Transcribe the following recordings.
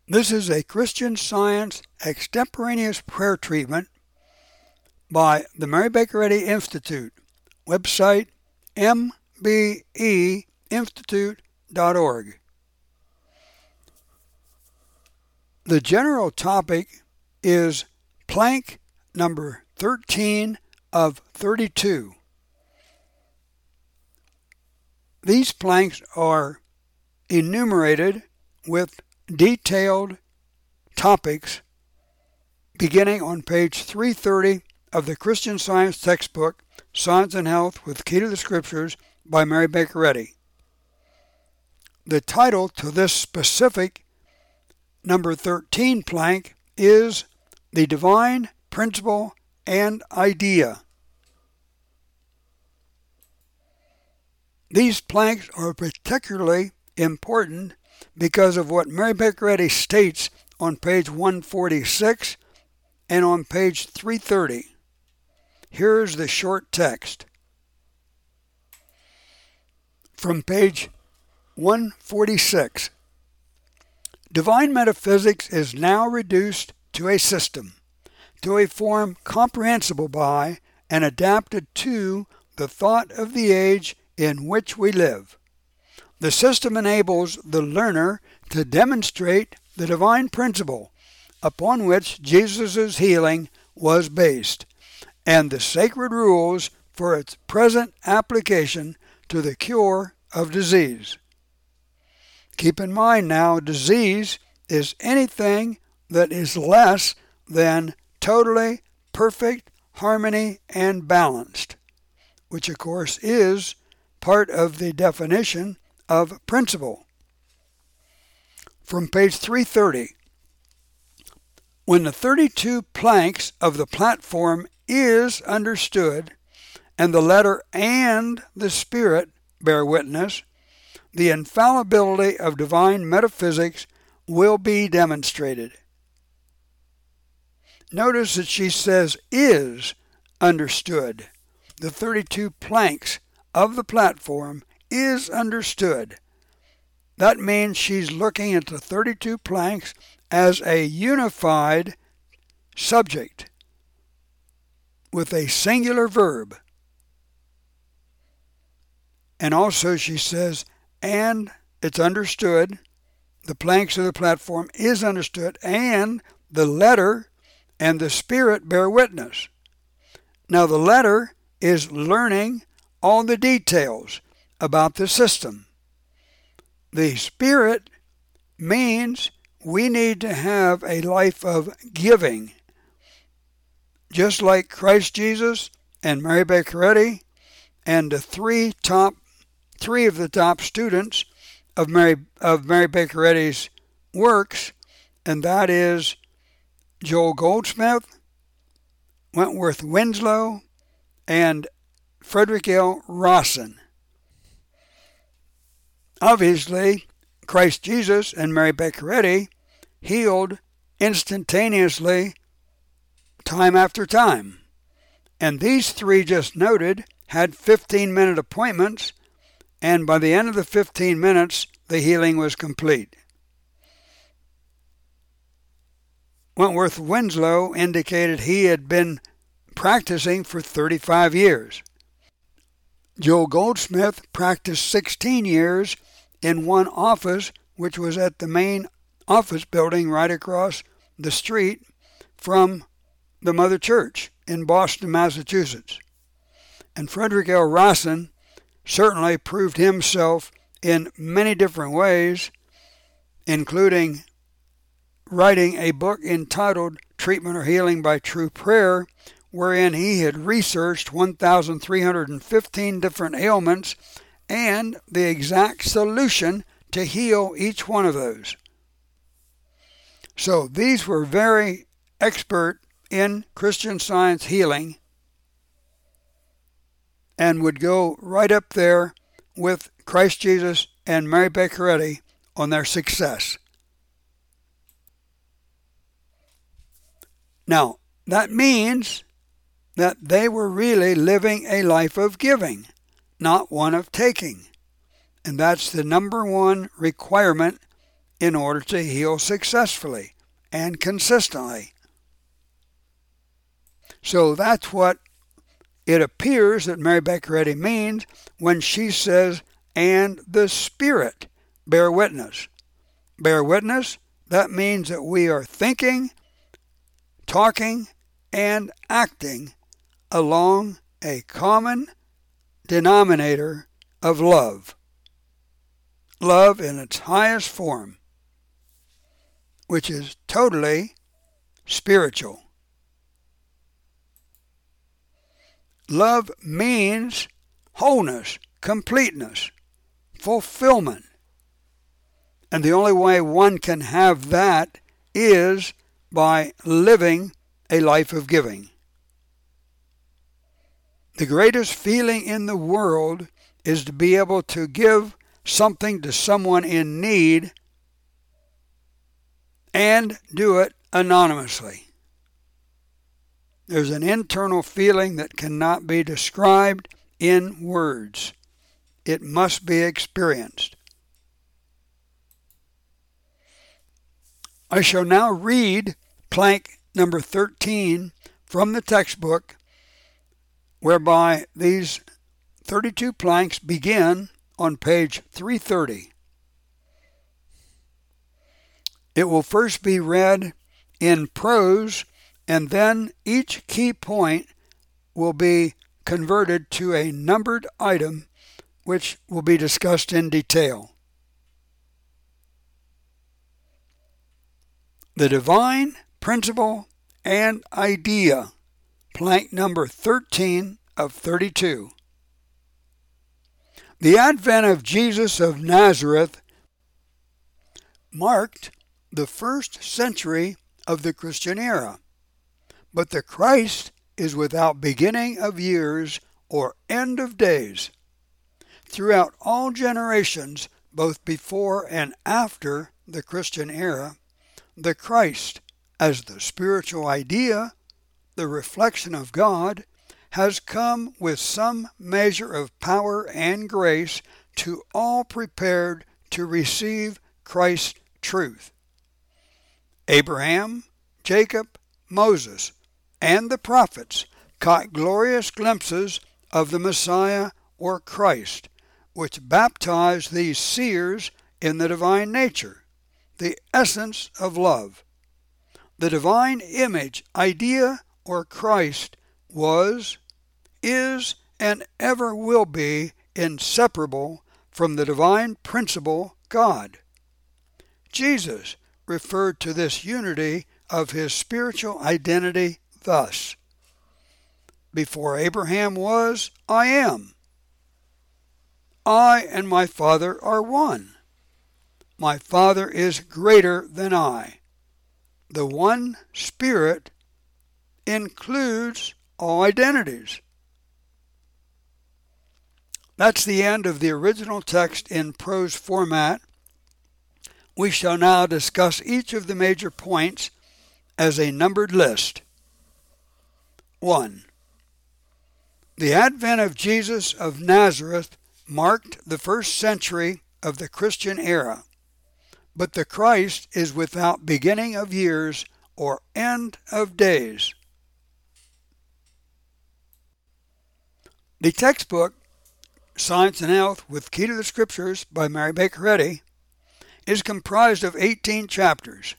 This is a Christian Science extemporaneous prayer treatment by the Mary Baker Eddy Institute. Website mbeinstitute.org. The general topic is plank number 13 of 32. These planks are enumerated with detailed topics beginning on page 330 of the Christian Science textbook, Science and Health with Key to the Scriptures by Mary Baker Eddy. The title to this specific number 13 plank is The Divine Principle and Idea. These planks are particularly important because of what Mary Baker Eddy states on page 146 and on page 330. Here's the short text. From page 146. Divine metaphysics is now reduced to a system, to a form comprehensible by and adapted to the thought of the age in which we live. The system enables the learner to demonstrate the divine principle upon which Jesus' healing was based, and the sacred rules for its present application to the cure of disease. Keep in mind now, disease is anything that is less than totally perfect harmony and balanced, which of course is part of the definition of principle. From page 330. When the 32 planks of the platform is understood, and the letter and the spirit bear witness, the infallibility of divine metaphysics will be demonstrated. Notice that she says is understood. The 32 planks of the platform is understood. That means she's looking at the 32 planks as a unified subject with a singular verb. And also she says, and it's understood, the planks of the platform is understood, and the letter and the spirit bear witness. Now the letter is learning all the details about the system. The spirit means we need to have a life of giving. Just like Christ Jesus and Mary Baker Eddy and the three of the top students of Mary Baker Eddy's works, and that is Joel Goldsmith, Wentworth Winslow, and Frederick L. Rawson. Obviously, Christ Jesus and Mary Baker Eddy healed instantaneously time after time. And these three just noted had 15-minute appointments, and by the end of the 15 minutes, the healing was complete. Wentworth Winslow indicated he had been practicing for 35 years. Joel Goldsmith practiced 16 years in one office, which was at the main office building right across the street from the Mother Church in Boston, Massachusetts. And Frederick L. Rawson certainly proved himself in many different ways, including writing a book entitled Treatment or Healing by True Prayer, wherein he had researched 1,315 different ailments and the exact solution to heal each one of those. So these were very expert in Christian Science healing and would go right up there with Christ Jesus and Mary Baker Eddy on their success. Now, that means that they were really living a life of giving, not one of taking. And that's the number one requirement in order to heal successfully and consistently. So that's what it appears that Mary Baker Eddy means when she says, and the Spirit bear witness. Bear witness, that means that we are thinking, talking, and acting along a common denominator of love. Love in its highest form, which is totally spiritual. Love means wholeness, completeness, fulfillment. And the only way one can have that is by living a life of giving. The greatest feeling in the world is to be able to give something to someone in need and do it anonymously. There's an internal feeling that cannot be described in words. It must be experienced. I shall now read plank number 13 from the textbook, whereby these 32 planks begin on page 330. It will first be read in prose, and then each key point will be converted to a numbered item, which will be discussed in detail. The divine principle and idea, plank number 13 of 32. The advent of Jesus of Nazareth marked the first century of the Christian era, but the Christ is without beginning of years or end of days. Throughout all generations, both before and after the Christian era, the Christ, as the spiritual idea, the reflection of God, has come with some measure of power and grace to all prepared to receive Christ's truth. Abraham, Jacob, Moses, and the prophets caught glorious glimpses of the Messiah or Christ, which baptized these seers in the divine nature, the essence of love. The divine image, idea, or Christ was, is, and ever will be inseparable from the divine principle, God. Jesus referred to this unity of his spiritual identity thus: before Abraham was, I am. I and my Father are one. My Father is greater than I. The one Spirit includes all identities. That's the end of the original text in prose format. We shall now discuss each of the major points as a numbered list. 1. The advent of Jesus of Nazareth marked the first century of the Christian era, but the Christ is without beginning of years or end of days. The textbook, Science and Health with Key to the Scriptures by Mary Baker Eddy, is comprised of 18 chapters.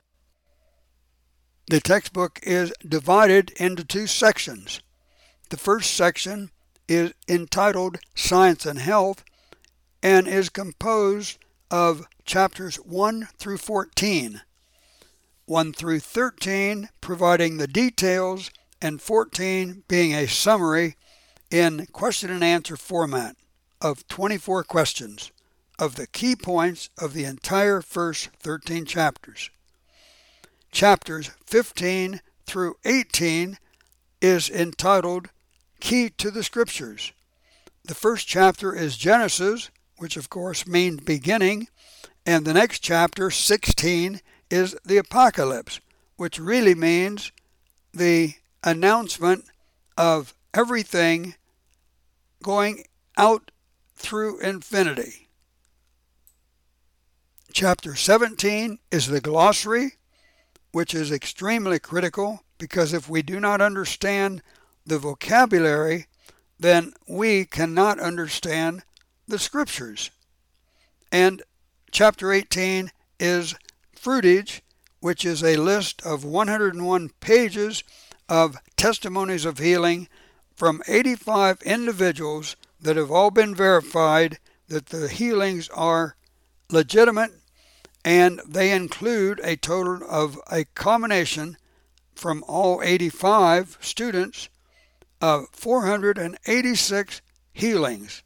The textbook is divided into two sections. The first section is entitled Science and Health and is composed of chapters 1 through 14, 1 through 13 providing the details, and 14 being a summary in question and answer format of 24 questions of the key points of the entire first 13 chapters. Chapters 15 through 18 is entitled Key to the Scriptures. The first chapter is Genesis, which of course means beginning, and the next chapter, 16, is the Apocalypse, which really means the announcement of everything going out through infinity. Chapter 17 is the glossary, which is extremely critical because if we do not understand the vocabulary, then we cannot understand the scriptures. And chapter 18 is fruitage, which is a list of 101 pages of testimonies of healing from 85 individuals that have all been verified that the healings are legitimate, and they include a total of a combination from all 85 students of 486 healings.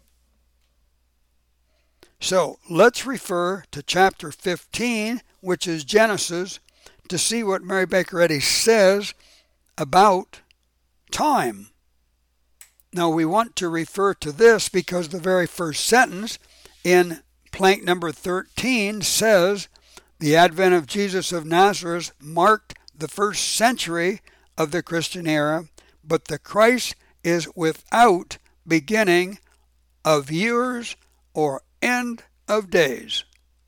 So let's refer to chapter 15, which is Genesis, to see what Mary Baker Eddy says about time. Now we want to refer to this because the very first sentence in plank number 13 says, the advent of Jesus of Nazareth marked the first century of the Christian era, but the Christ is without beginning of years or end of days.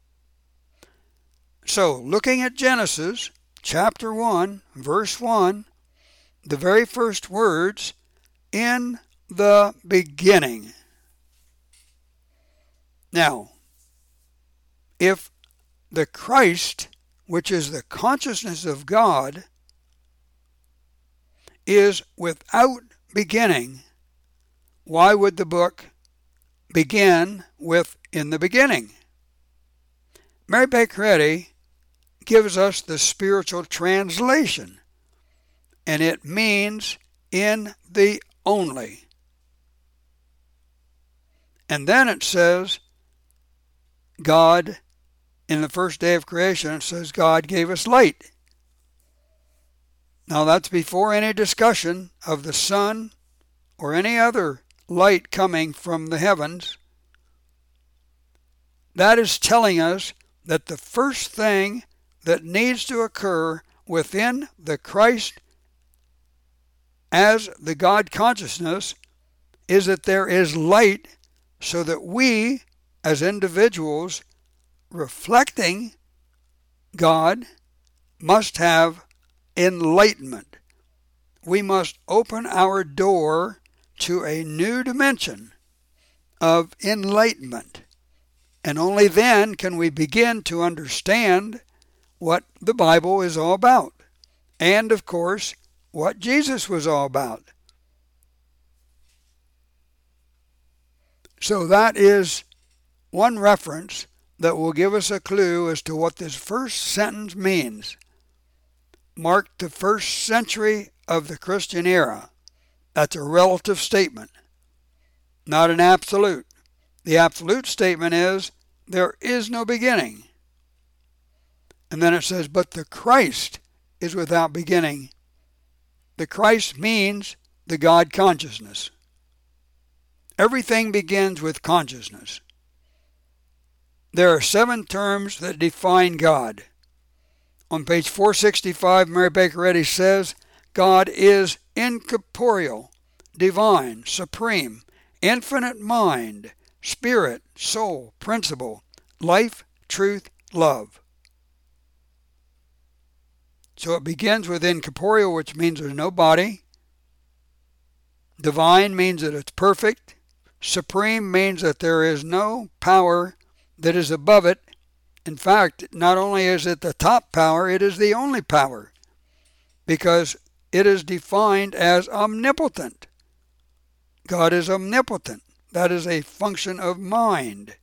So, looking at Genesis chapter 1, verse 1, the very first words, in the beginning. Now, if the Christ, which is the consciousness of God, is without beginning, why would the book begin with in the beginning? Mary Baker Eddy gives us the spiritual translation, and it means in the only. And then it says, God, in the first day of creation, it says God gave us light. Now that's before any discussion of the sun or any other light coming from the heavens. That is telling us that the first thing that needs to occur within the Christ as the God consciousness is that there is light, so that we as individuals reflecting God must have enlightenment. We must open our door to a new dimension of enlightenment. And only then can we begin to understand what the Bible is all about. And, of course, what Jesus was all about. So that is one reference that will give us a clue as to what this first sentence means. Marked the first century of the Christian era. That's a relative statement, not an absolute. The absolute statement is, there is no beginning. And then it says, but the Christ is without beginning. The Christ means the God consciousness. Everything begins with consciousness. There are 7 terms that define God. On page 465, Mary Baker Eddy says, God is incorporeal, divine, supreme, infinite mind, spirit, soul, principle, life, truth, love. So it begins with incorporeal, which means there's no body. Divine means that it's perfect. Supreme means that there is no power that is above it. In fact, not only is it the top power, it is the only power, because it is defined as omnipotent. God is omnipotent. That is a function of mind.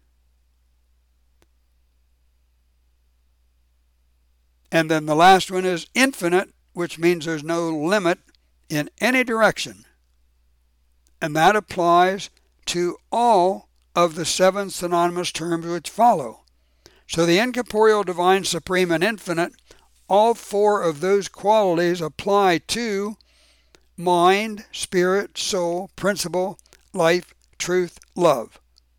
And then the last one is infinite, which means there's no limit in any direction. And that applies to all of the 7 synonymous terms which follow. So the incorporeal, divine, supreme, and infinite, all 4 of those qualities apply to mind, spirit, soul, principle, life, truth, love.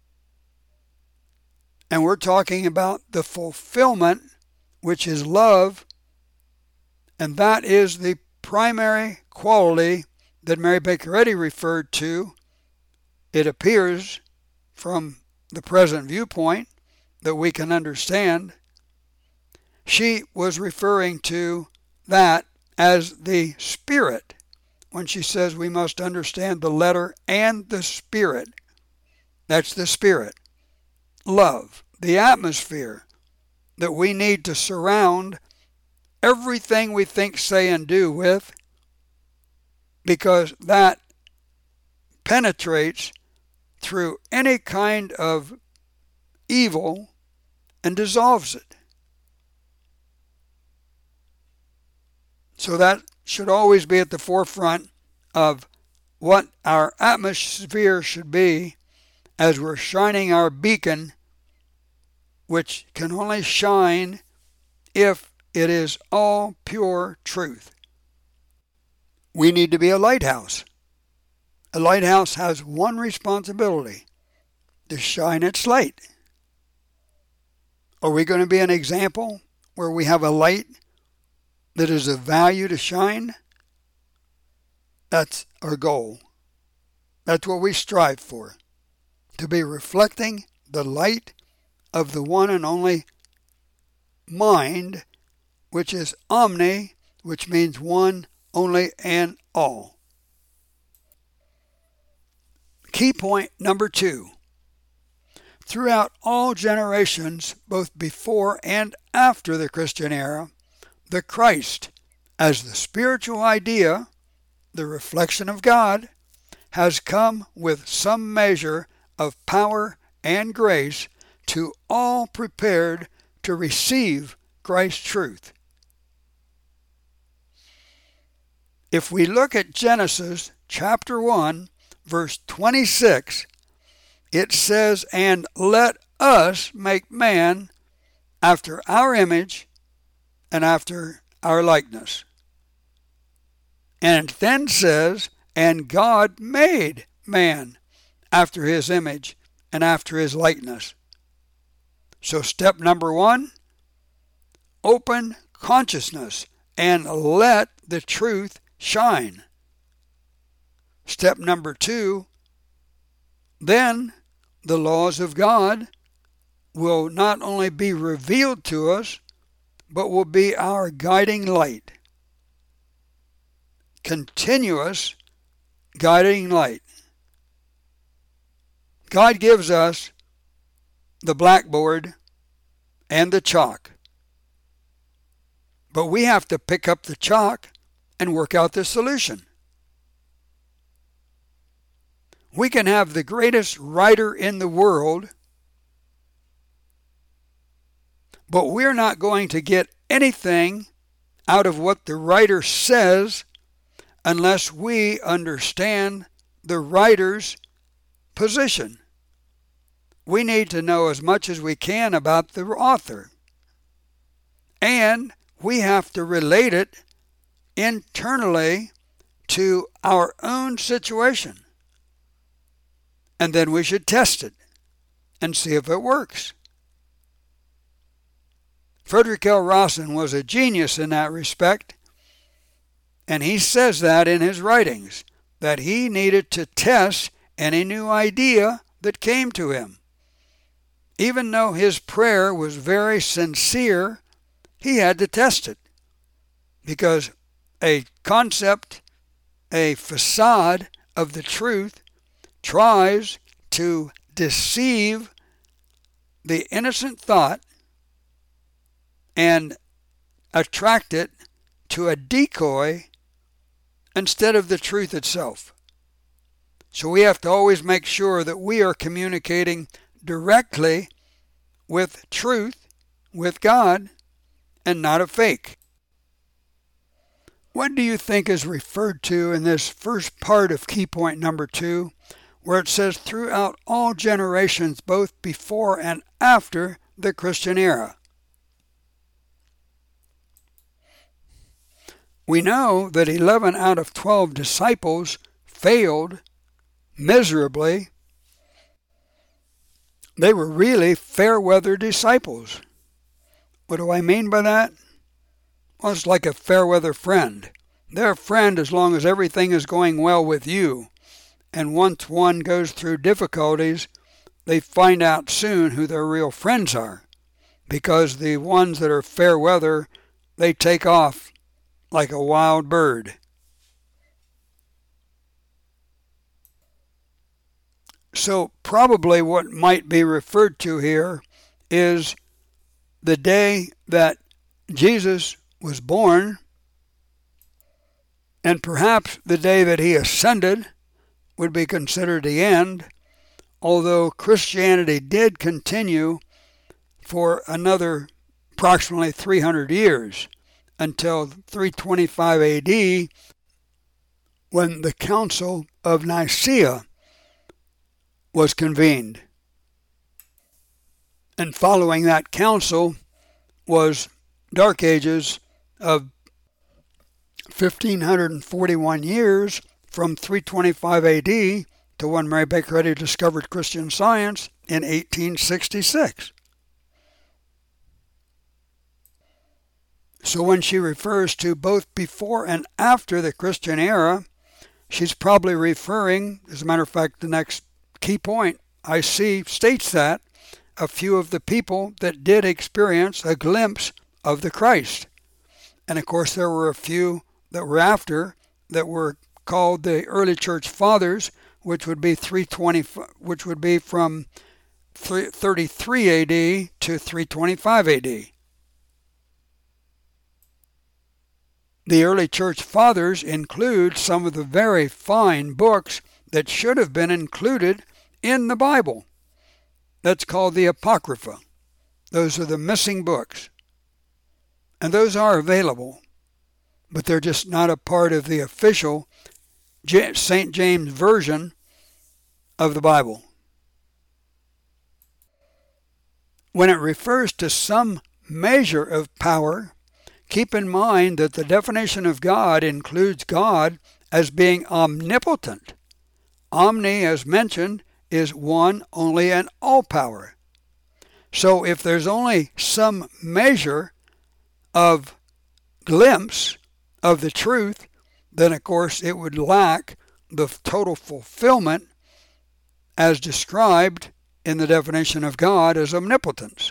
And we're talking about the fulfillment, which is love, and that is the primary quality that Mary Baker Eddy referred to. It appears from the present viewpoint that we can understand. She was referring to that as the Spirit when she says we must understand the letter and the Spirit. That's the Spirit. Love, the atmosphere that we need to surround everything we think, say, and do with, because that penetrates through any kind of evil and dissolves it. So that should always be at the forefront of what our atmosphere should be as we're shining our beacon, which can only shine if it is all pure truth. We need to be a lighthouse. A lighthouse has one responsibility: to shine its light. Are we going to be an example where we have a light that is of value to shine? That's our goal. That's what we strive for, to be reflecting the light of the one and only mind, which is omni, which means one, only, and all. Key point number 2. Throughout all generations, both before and after the Christian era, the Christ, as the spiritual idea, the reflection of God, has come with some measure of power and grace to all prepared to receive Christ's truth. If we look at Genesis chapter 1, verse 26, it says, "And let us make man after our image and after our likeness." And it then says, "And God made man after his image and after his likeness." So step number 1, open consciousness and let the truth shine. Step number 2, then the laws of God will not only be revealed to us, but will be our guiding light. Continuous guiding light. God gives us the blackboard and the chalk, but we have to pick up the chalk and work out the solution. We can have the greatest writer in the world, but we're not going to get anything out of what the writer says unless we understand the writer's position. We need to know as much as we can about the author, and we have to relate it internally to our own situation. And then we should test it and see if it works. Frederick L. Rawson was a genius in that respect, and he says that in his writings, that he needed to test any new idea that came to him. Even though his prayer was very sincere, he had to test it, because a concept, a facade of the truth, tries to deceive the innocent thought and attract it to a decoy instead of the truth itself. So we have to always make sure that we are communicating directly with truth, with God, and not a fake. What do you think is referred to in this first part of key point number 2, where it says throughout all generations, both before and after the Christian era? We know that 11 out of 12 disciples failed miserably. They were really fair-weather disciples. What do I mean by that? Well, it's like a fair-weather friend. They're a friend as long as everything is going well with you. And once one goes through difficulties, they find out soon who their real friends are, because the ones that are fair weather, they take off like a wild bird. So probably what might be referred to here is the day that Jesus was born, and perhaps the day that he ascended would be considered the end, although Christianity did continue for another approximately 300 years until 325 AD, when the Council of Nicaea was convened. And following that council was Dark Ages of 1541 years, from 325 AD to when Mary Baker Eddy discovered Christian Science in 1866. So when she refers to both before and after the Christian era, she's probably referring, as a matter of fact, the next key point I see states that a few of the people that did experience a glimpse of the Christ. And of course there were a few that were after, that were called the early church fathers, which would be 320, which would be from 33 AD to 325 AD. The early church fathers include some of the very fine books that should have been included in the Bible. That's called the Apocrypha. Those are the missing books. And those are available, but they're just not a part of the official St. James version of the Bible. When it refers to some measure of power, keep in mind that the definition of God includes God as being omnipotent. Omni, as mentioned, is one, only, and all power. So if there's only some measure of glimpse of the truth, then of course it would lack the total fulfillment as described in the definition of God as omnipotence.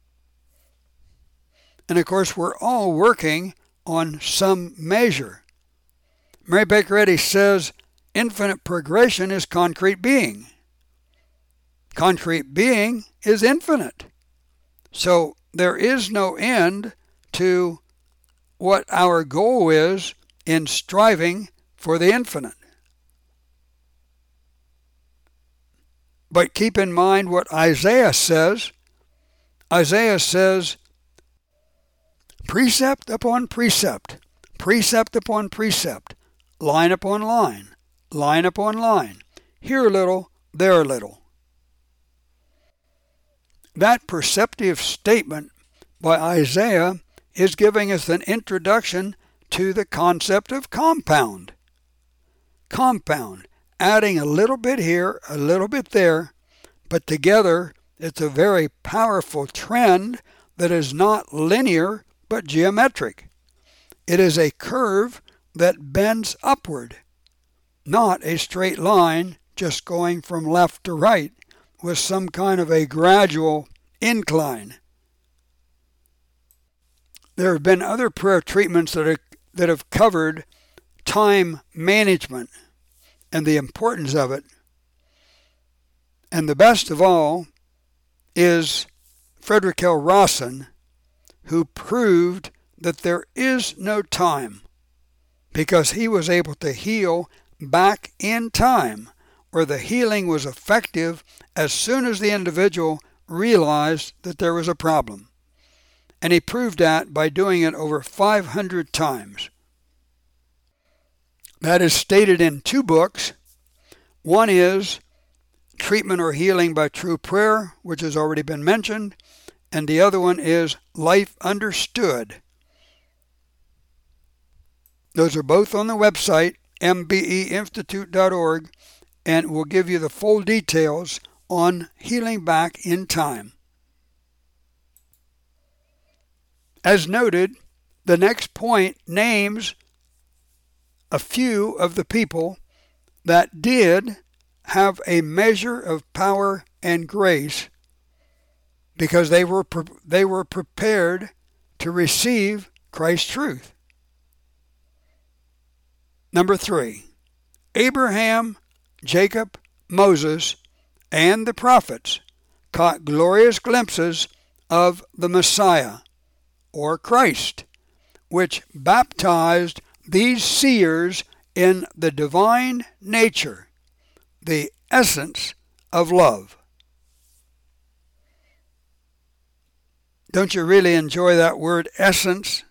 And of course we're all working on some measure. Mary Baker Eddy says infinite progression is concrete being. Concrete being is infinite. So there is no end to what our goal is in striving for the infinite. But keep in mind what Isaiah says. Isaiah says, precept upon precept, precept upon precept, line upon line, line upon line, here a little, there a little. That perceptive statement by Isaiah is giving us an introduction to the concept of compound. Compound, adding a little bit here, a little bit there, but together it's a very powerful trend that is not linear but geometric. It is a curve that bends upward, not a straight line just going from left to right with some kind of a gradual incline. There have been other prayer treatments that have covered time management and the importance of it. And the best of all is Frederick L. Rawson, who proved that there is no time, because he was able to heal back in time, where the healing was effective as soon as the individual realized that there was a problem. And he proved that by doing it over 500 times. That is stated in two books. One is Treatment or Healing by True Prayer, which has already been mentioned, and the other one is Life Understood. Those are both on the website, mbeinstitute.org, and will give you the full details on healing back in time. As noted, the next point names a few of the people that did have a measure of power and grace because they were prepared to receive Christ's truth. Number 3, Abraham, Jacob, Moses, and the prophets caught glorious glimpses of the Messiah, or Christ, which baptized these seers in the divine nature, the essence of love. Don't you really enjoy that word essence?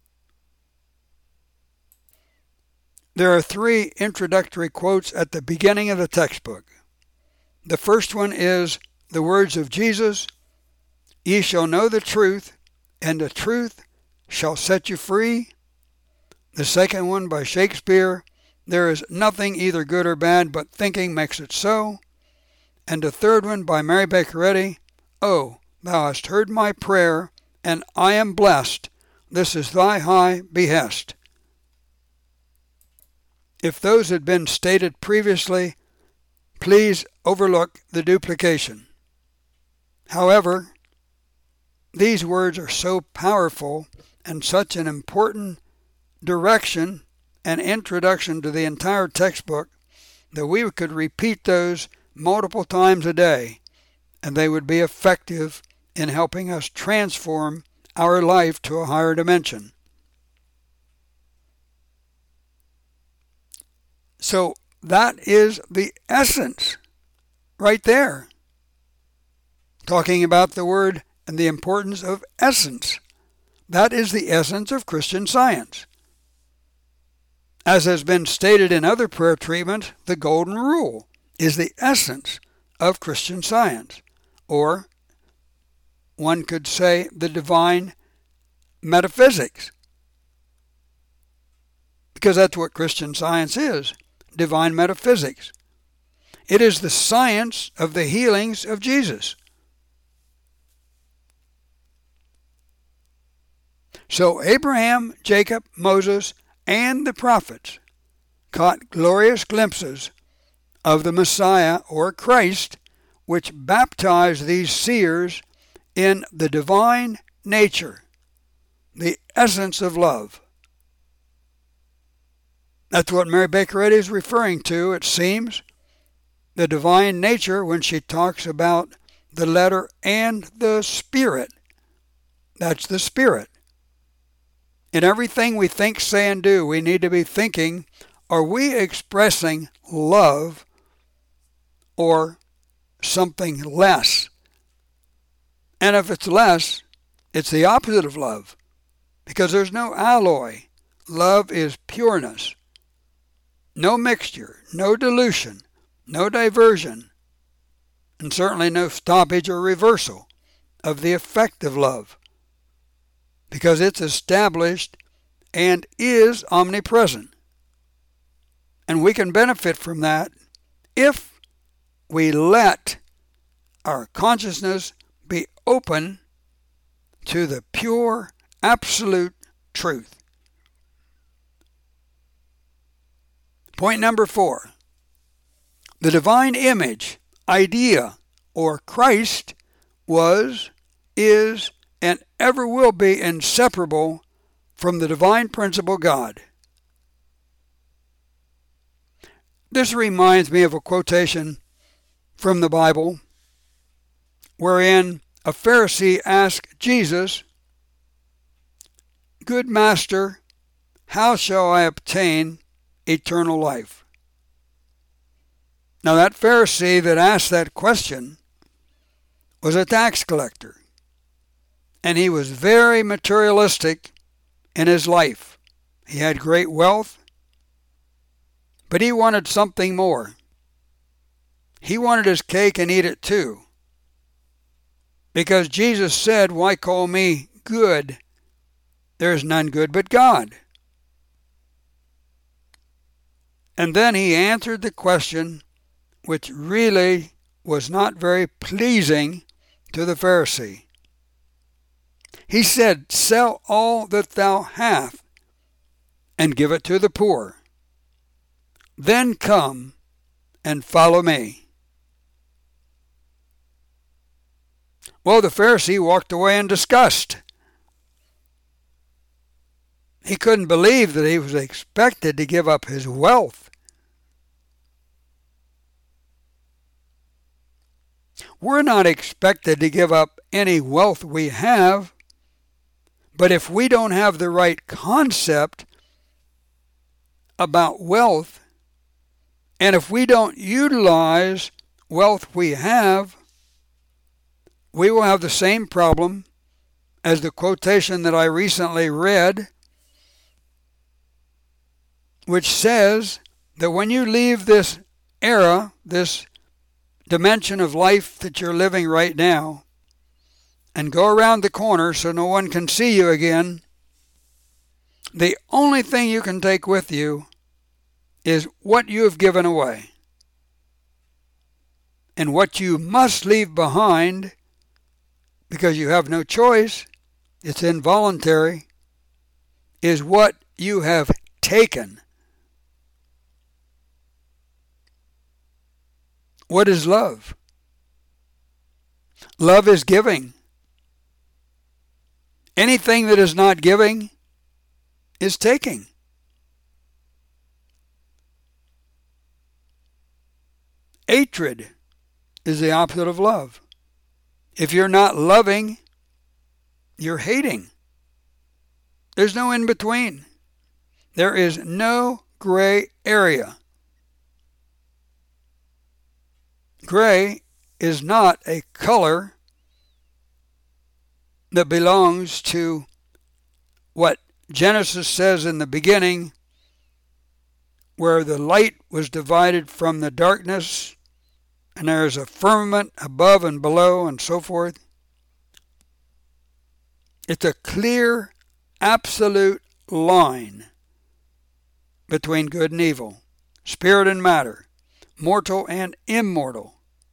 There are 3 introductory quotes at the beginning of the textbook. The first one is the words of Jesus, "Ye shall know the truth, and the truth shall set you free." The second one by Shakespeare, "There is nothing either good or bad, but thinking makes it so." And the third one by Mary Baker Eddy, "Oh, thou hast heard my prayer, and I am blessed. This is thy high behest." If those had been stated previously, please overlook the duplication. However, these words are so powerful and such an important direction and introduction to the entire textbook that we could repeat those multiple times a day, and they would be effective in helping us transform our life to a higher dimension. So that is the essence right there. Talking about the word and the importance of essence. That is the essence of Christian Science. As has been stated in other prayer treatments, the Golden Rule is the essence of Christian Science. Or one could say the divine metaphysics. Because that's what Christian Science is. Divine metaphysics. It is the science of the healings of Jesus. So Abraham, Jacob, Moses, and the prophets caught glorious glimpses of the Messiah, or Christ, which baptized these seers in the divine nature, the essence of love. That's what Mary Baker Eddy is referring to, it seems. The divine nature when she talks about the letter and the spirit. That's the spirit. In everything we think, say, and do, we need to be thinking, are we expressing love or something less? And if it's less, it's the opposite of love, because there's no alloy. Love is pureness. No mixture, no dilution, no diversion, and certainly no stoppage or reversal of the effect of love, because it's established and is omnipresent. And we can benefit from that if we let our consciousness be open to the pure, absolute truth. Point number 4. The divine image, idea, or Christ was, is, and ever will be inseparable from the divine principle God. This reminds me of a quotation from the Bible wherein a Pharisee asked Jesus, "Good Master, how shall I obtain eternal life?" Now that Pharisee that asked that question was a tax collector, and he was very materialistic in his life. He had great wealth, but he wanted something more. He wanted his cake and eat it too, because Jesus said, "Why call me good? There is none good but God." And then he answered the question, which really was not very pleasing to the Pharisee. He said, "Sell all that thou hast, and give it to the poor. Then come and follow me." Well, the Pharisee walked away in disgust. He couldn't believe that he was expected to give up his wealth. We're not expected to give up any wealth we have, but if we don't have the right concept about wealth, and if we don't utilize wealth we have, we will have the same problem as the quotation that I recently read, which says that when you leave this era, this dimension of life that you're living right now, and go around the corner so no one can see you again, the only thing you can take with you is what you have given away. And what you must leave behind, because you have no choice, it's involuntary, is what you have taken. What is love? Love is giving. Anything that is not giving is taking. Hatred is the opposite of love. If you're not loving, you're hating. There's no in between. There is no gray area. Gray is not a color that belongs to what Genesis says in the beginning, where the light was divided from the darkness, and there is a firmament above and below and so forth. It's a clear, absolute line between good and evil, spirit and matter, mortal and immortal.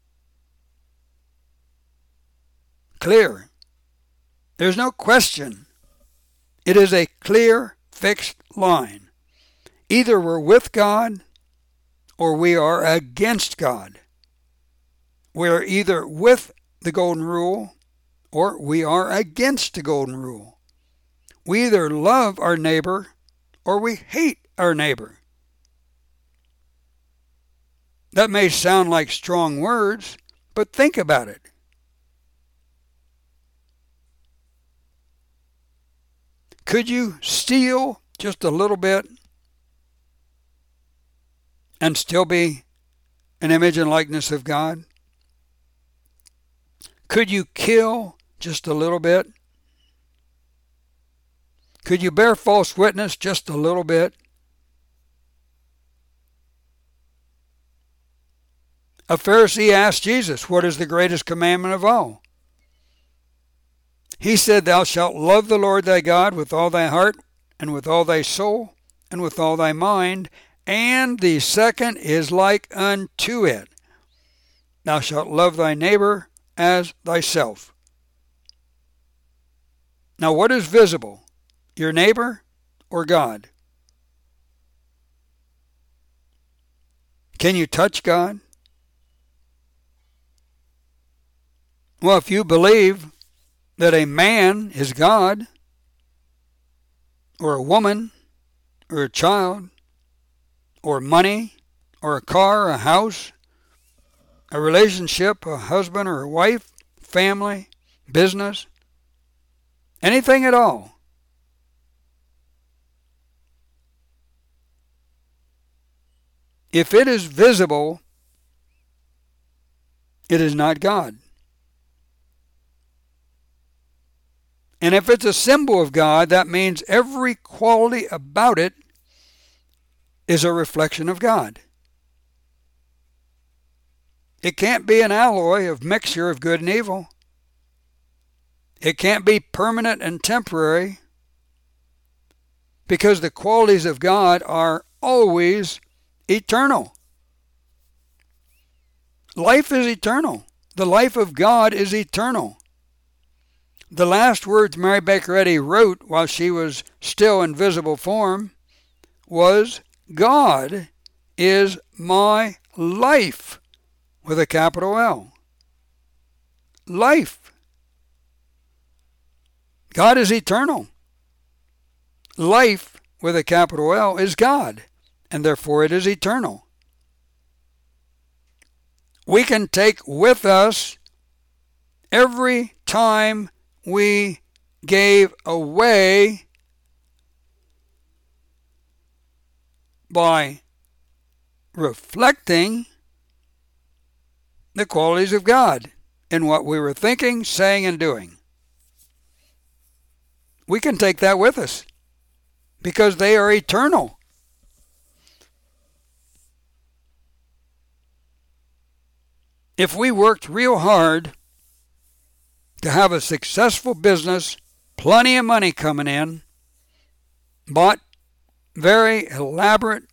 Clear. There's no question. It is a clear, fixed line. Either we're with God or we are against God. We're either with the golden rule or we are against the golden rule. We either love our neighbor or we hate our neighbor. That may sound like strong words, but think about it. Could you steal just a little bit and still be an image and likeness of God? Could you kill just a little bit? Could you bear false witness just a little bit? A Pharisee asked Jesus, "What is the greatest commandment of all?" He said, "Thou shalt love the Lord thy God with all thy heart, and with all thy soul, and with all thy mind, and the second is like unto it. Thou shalt love thy neighbor as thyself." Now, what is visible? Your neighbor or God? Can you touch God? Well, if you believe that a man is God, or a woman, or a child, or money, or a car, a house, a relationship, a husband or a wife, family, business, anything at all, if it is visible, it is not God. And if it's a symbol of God, that means every quality about it is a reflection of God. It can't be an alloy of mixture of good and evil. It can't be permanent and temporary, because the qualities of God are always eternal. Life is eternal. The life of God is eternal. The last words Mary Baker Eddy wrote while she was still in visible form was, "God is my life with a capital L. Life. God is eternal. Life with a capital L is God, and therefore it is eternal. We can take with us every time we gave away by reflecting the qualities of God in what we were thinking, saying, and doing. We can take that with us because they are eternal. If we worked real hard to have a successful business, plenty of money coming in, bought very elaborate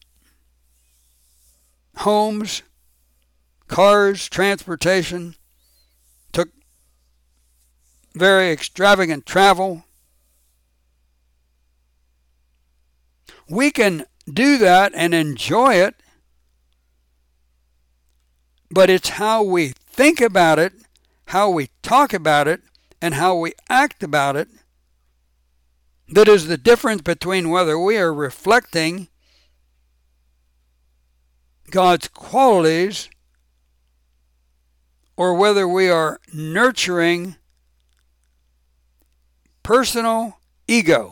homes, cars, transportation, took very extravagant travel, we can do that and enjoy it, but it's how we think about it, how we talk about it, and how we act about it that is the difference between whether we are reflecting God's qualities or whether we are nurturing personal ego.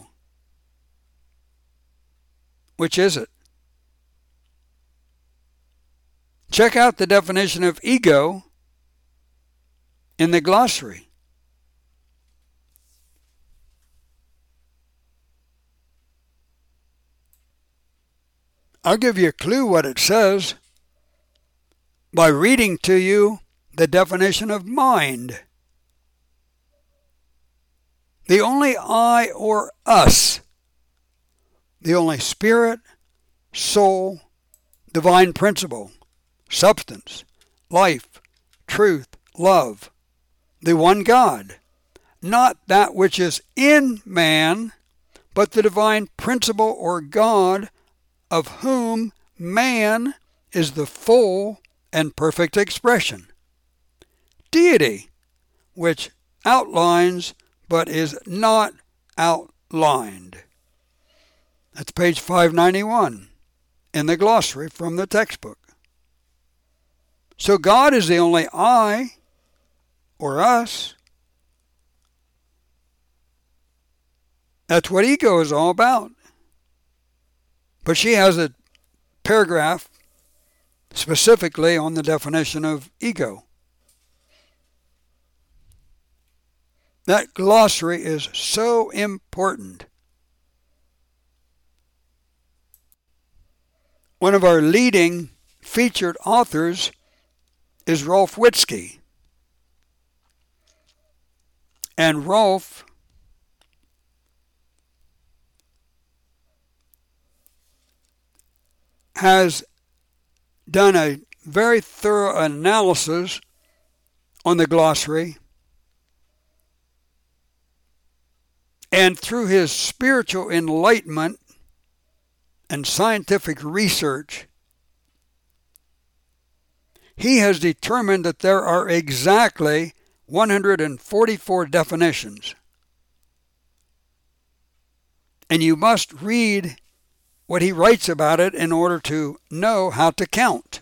Which is it? Check out the definition of ego in the glossary. I'll give you a clue what it says by reading to you the definition of mind. The only I or us, the only spirit, soul, divine principle, substance, life, truth, love, the one God, not that which is in man, but the divine principle or God of whom man is the full and perfect expression. Deity, which outlines but is not outlined. That's page 591 in the glossary from the textbook. So God is the only I or us. That's what ego is all about. But she has a paragraph specifically on the definition of ego. That glossary is so important. One of our leading featured authors is Rolf Witzke. And Rolf has done a very thorough analysis on the glossary, and through his spiritual enlightenment and scientific research, he has determined that there are exactly 144 definitions. And you must read what he writes about it in order to know how to count.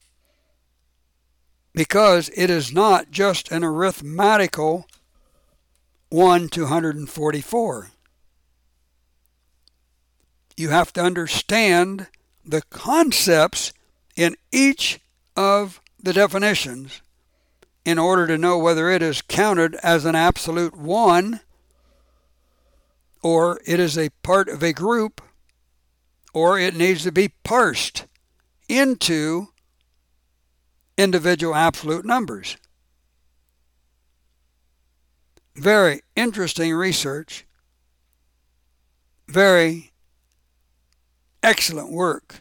Because it is not just an arithmetical 1 to 144. You have to understand the concepts in each of the definitions in order to know whether it is counted as an absolute 1 or it is a part of a group or it needs to be parsed into individual absolute numbers. Very interesting research. Very excellent work.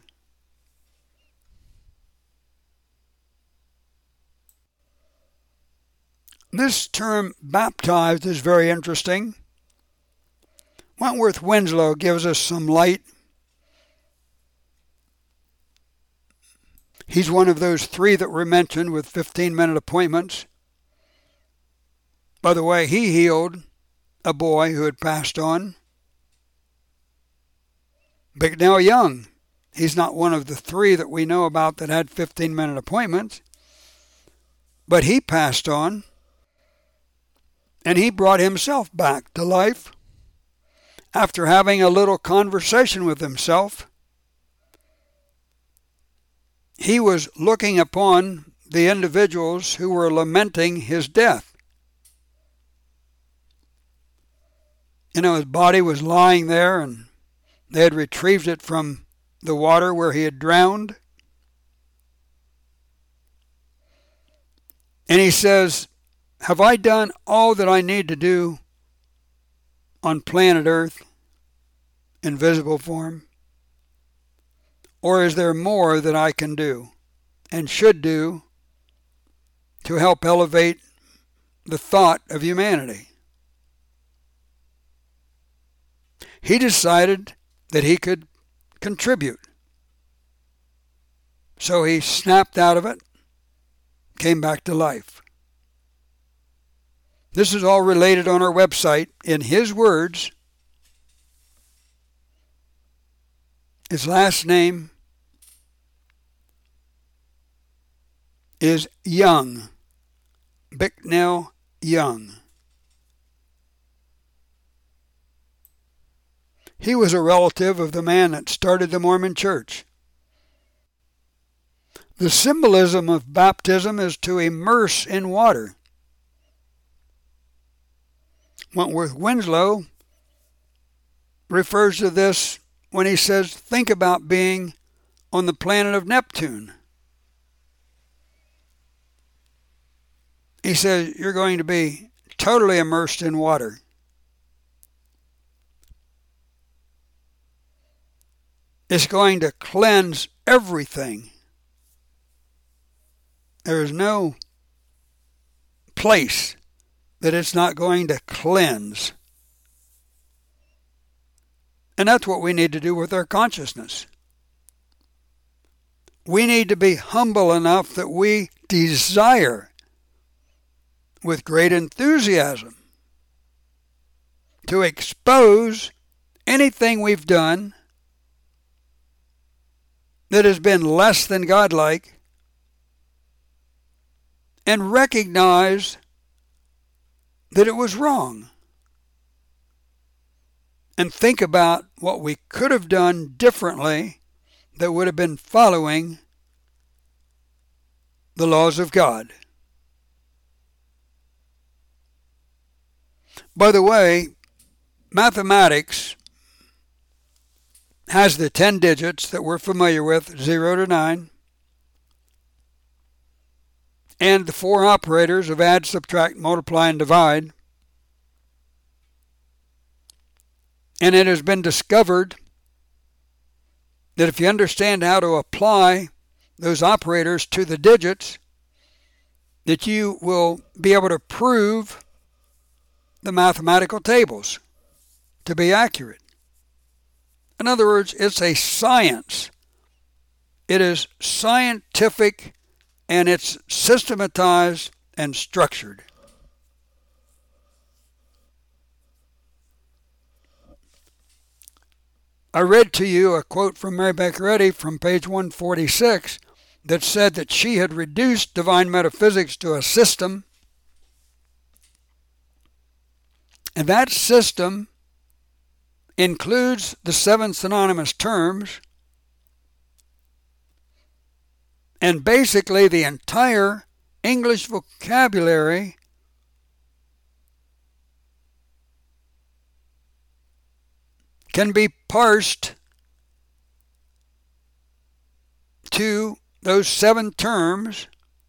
This term baptized is very interesting. Wentworth Winslow gives us some light. He's one of those three that were mentioned with 15-minute appointments. By the way, he healed a boy who had passed on. Bicknell Young, he's not one of the three that we know about that had 15-minute appointments, but he passed on, and he brought himself back to life after having a little conversation with himself. He was looking upon the individuals who were lamenting his death. You know, his body was lying there, and they had retrieved it from the water where he had drowned. And he says, have I done all that I need to do on planet Earth in visible form? Or is there more that I can do and should do to help elevate the thought of humanity? He decided that he could contribute. So he snapped out of it, came back to life. This is all related on our website in his words. His last name is Young, Bicknell Young. He was a relative of the man that started the Mormon Church. The symbolism of baptism is to immerse in water. Wentworth Winslow refers to this when he says, think about being on the planet of Neptune. He says you're going to be totally immersed in water. It's going to cleanse everything. There is no place that it's not going to cleanse. And that's what we need to do with our consciousness. We need to be humble enough that we desire with great enthusiasm to expose anything we've done that has been less than godlike, and recognize that it was wrong, and think about what we could have done differently that would have been following the laws of God. By the way, mathematics has the 10 digits that we're familiar with, 0 to 9, and the 4 operators of add, subtract, multiply, and divide. And it has been discovered that if you understand how to apply those operators to the digits, that you will be able to prove the mathematical tables to be accurate. In other words, it's a science. It is scientific, and it's systematized and structured. I read to you a quote from Mary Baker Eddy from page 146 that said that she had reduced divine metaphysics to a system, and that system includes the 7 synonymous terms, and basically the entire English vocabulary can be parsed to those 7 terms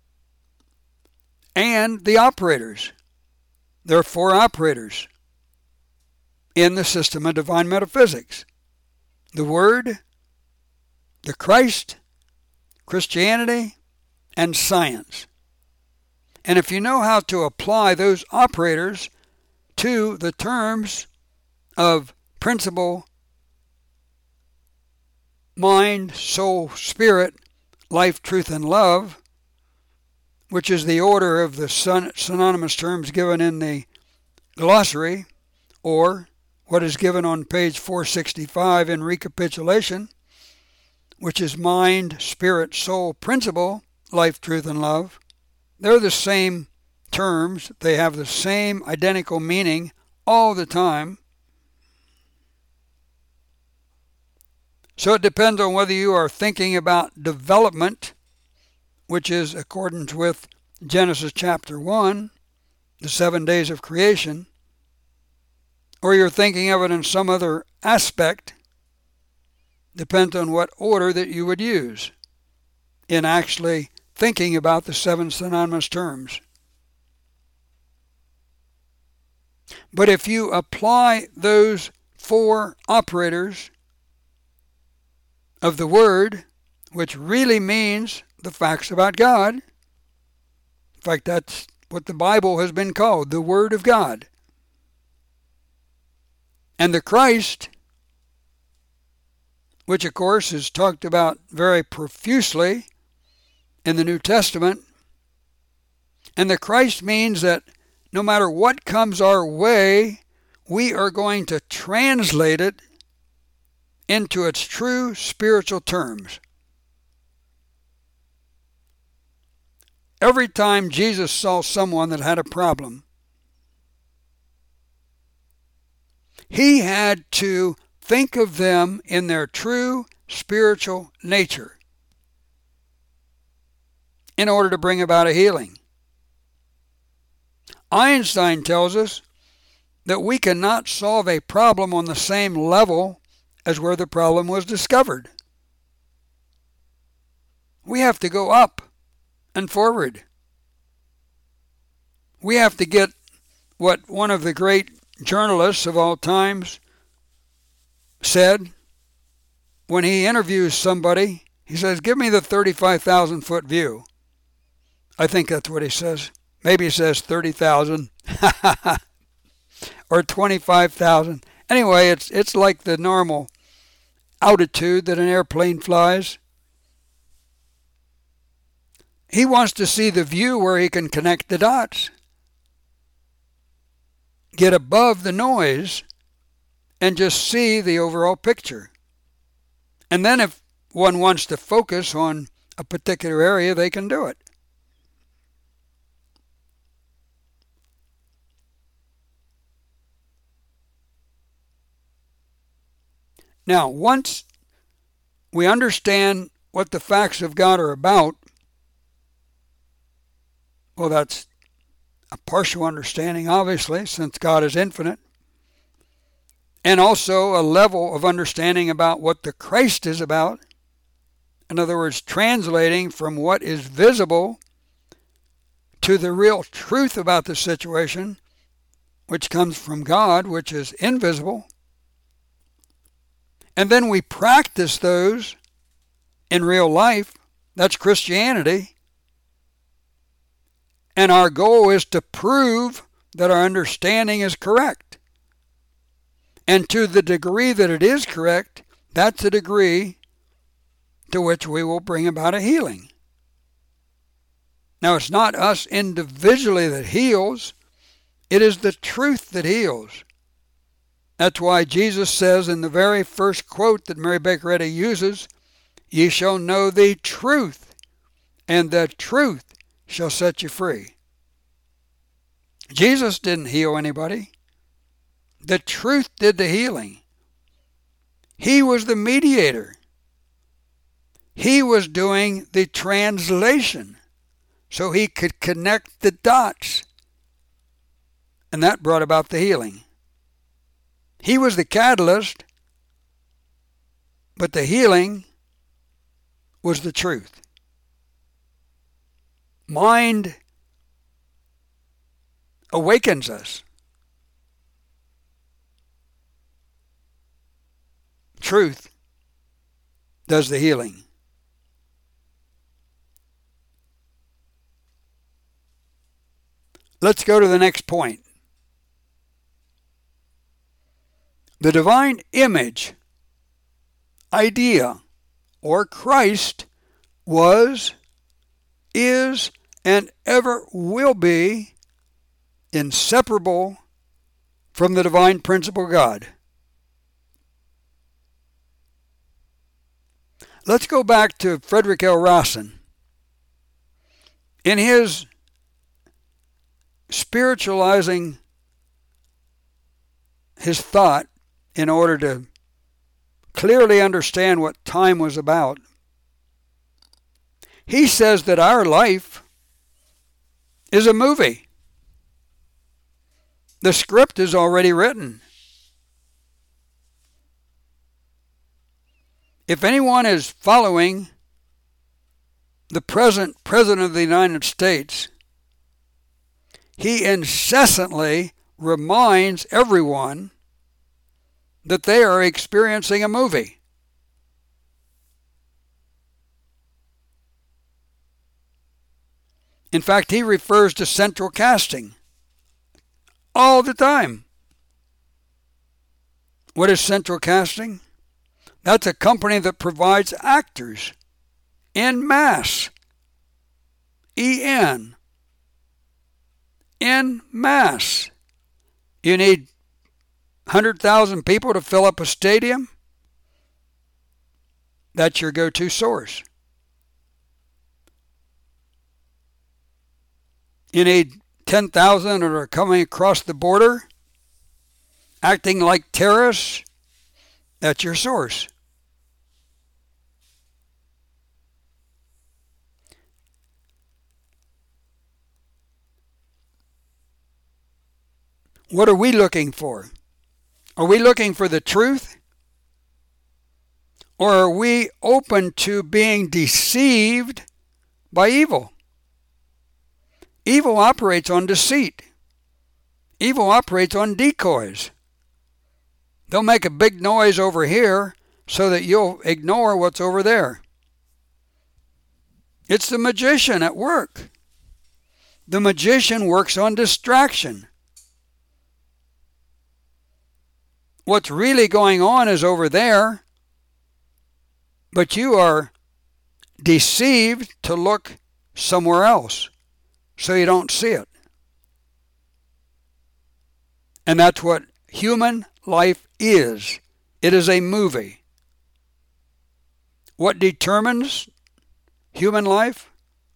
and the operators. There are 4 operators in the system of divine metaphysics: the Word, the Christ, Christianity, and science. And if you know how to apply those operators to the terms of principle, mind, soul, spirit, life, truth, and love, which is the order of the synonymous terms given in the glossary, or what is given on page 465 in recapitulation, which is mind, spirit, soul, principle, life, truth, and love. They're the same terms. They have the same identical meaning all the time. So it depends on whether you are thinking about development, which is accordance with Genesis chapter 1, the 7 days of creation, or you're thinking of it in some other aspect. Depends on what order that you would use in actually thinking about the 7 synonymous terms. But if you apply those 4 operators of the Word, which really means the facts about God, in fact, that's what the Bible has been called, the Word of God, and the Christ, which of course is talked about very profusely in the New Testament. And the Christ means that no matter what comes our way, we are going to translate it into its true spiritual terms. Every time Jesus saw someone that had a problem, he had to think of them in their true spiritual nature in order to bring about a healing. Einstein tells us that we cannot solve a problem on the same level as where the problem was discovered. We have to go up and forward. We have to get what one of the great journalists of all times said when he interviews somebody. He says, "Give me the 35,000-foot view." I think that's what he says. Maybe he says 30,000 or 25,000. Anyway, it's like the normal altitude that an airplane flies. He wants to see the view where he can connect the dots, get above the noise, and just see the overall picture. And then if one wants to focus on a particular area, they can do it. Now, once we understand what the facts of God are about, well, that's a partial understanding, obviously, since God is infinite, and also a level of understanding about what the Christ is about. In other words, translating from what is visible to the real truth about the situation, which comes from God, which is invisible. And then we practice those in real life. That's Christianity. And our goal is to prove that our understanding is correct. And to the degree that it is correct, that's the degree to which we will bring about a healing. Now, it's not us individually that heals. It is the truth that heals. That's why Jesus says in the very first quote that Mary Baker Eddy uses, "Ye shall know the truth, and the truth shall set you free." Jesus didn't heal anybody. The truth did the healing. He was the mediator. He was doing the translation so he could connect the dots. And that brought about the healing. He was the catalyst, but the healing was the truth. Mind awakens us. Truth does the healing. Let's go to the next point. The divine image, idea, or Christ was, is, and ever will be inseparable from the divine principle God. Let's go back to Frederick L. Rassin. In his spiritualizing his thought in order to clearly understand what time was about, he says that our life is a movie. The script is already written. If anyone is following the present President of the United States, he incessantly reminds everyone that they are experiencing a movie. In fact, he refers to central casting all the time. What is central casting? That's a company that provides actors en masse. En masse. You need 100,000 people to fill up a stadium? That's your go-to source. You need 10,000 that are coming across the border, acting like terrorists? That's your source. What are we looking for? Are we looking for the truth? Or are we open to being deceived by evil? Evil operates on deceit. Evil operates on decoys. They'll make a big noise over here so that you'll ignore what's over there. It's the magician at work. The magician works on distraction. What's really going on is over there, but you are deceived to look somewhere else so you don't see it. And that's what human life is. It is a movie. What determines human life?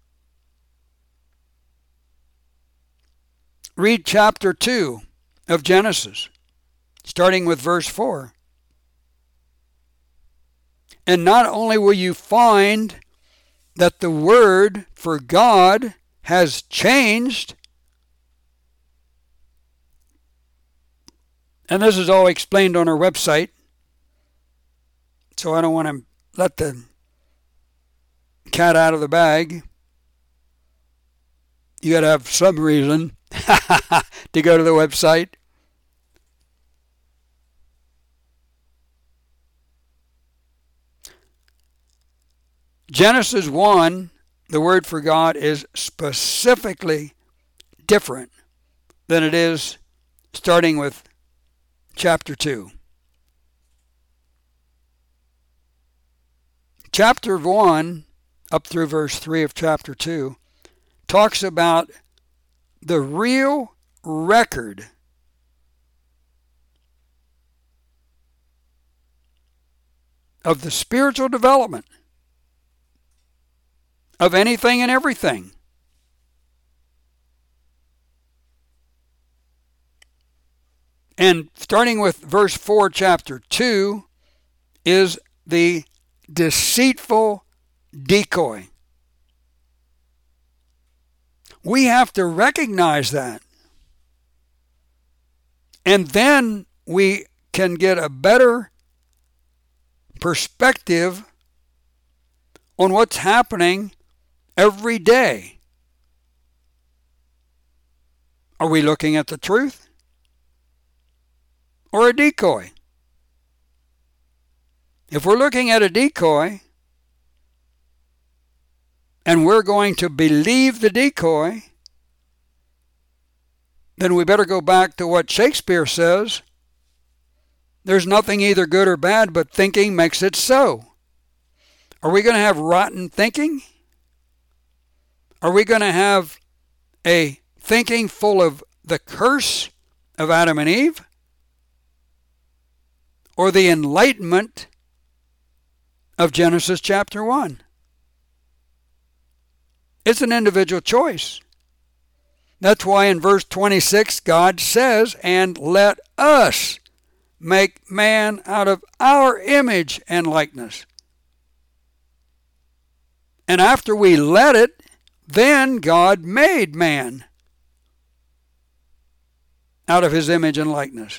Read chapter 2 of Genesis, starting with verse 4. And not only will you find that the word for God has changed, and this is all explained on our website, so I don't want to let the cat out of the bag. You got to have some reason to go to the website. Genesis 1, the word for God is specifically different than it is starting with chapter 2. Chapter 1, up through verse 3 of chapter 2, talks about the real record of the spiritual development of anything and everything. And starting with verse 4, chapter 2, is the deceitful decoy. We have to recognize that. And then we can get a better perspective on what's happening every day. Are we looking at the truth or a decoy? If we're looking at a decoy and we're going to believe the decoy, then we better go back to what Shakespeare says. There's nothing either good or bad, but thinking makes it so. Are we going to have rotten thinking? Are we going to have a thinking full of the curse of Adam and Eve? Or the enlightenment of Genesis chapter 1? It's an individual choice. That's why in verse 26 God says, "And let us make man out of our image and likeness." And after we let it, then God made man out of his image and likeness.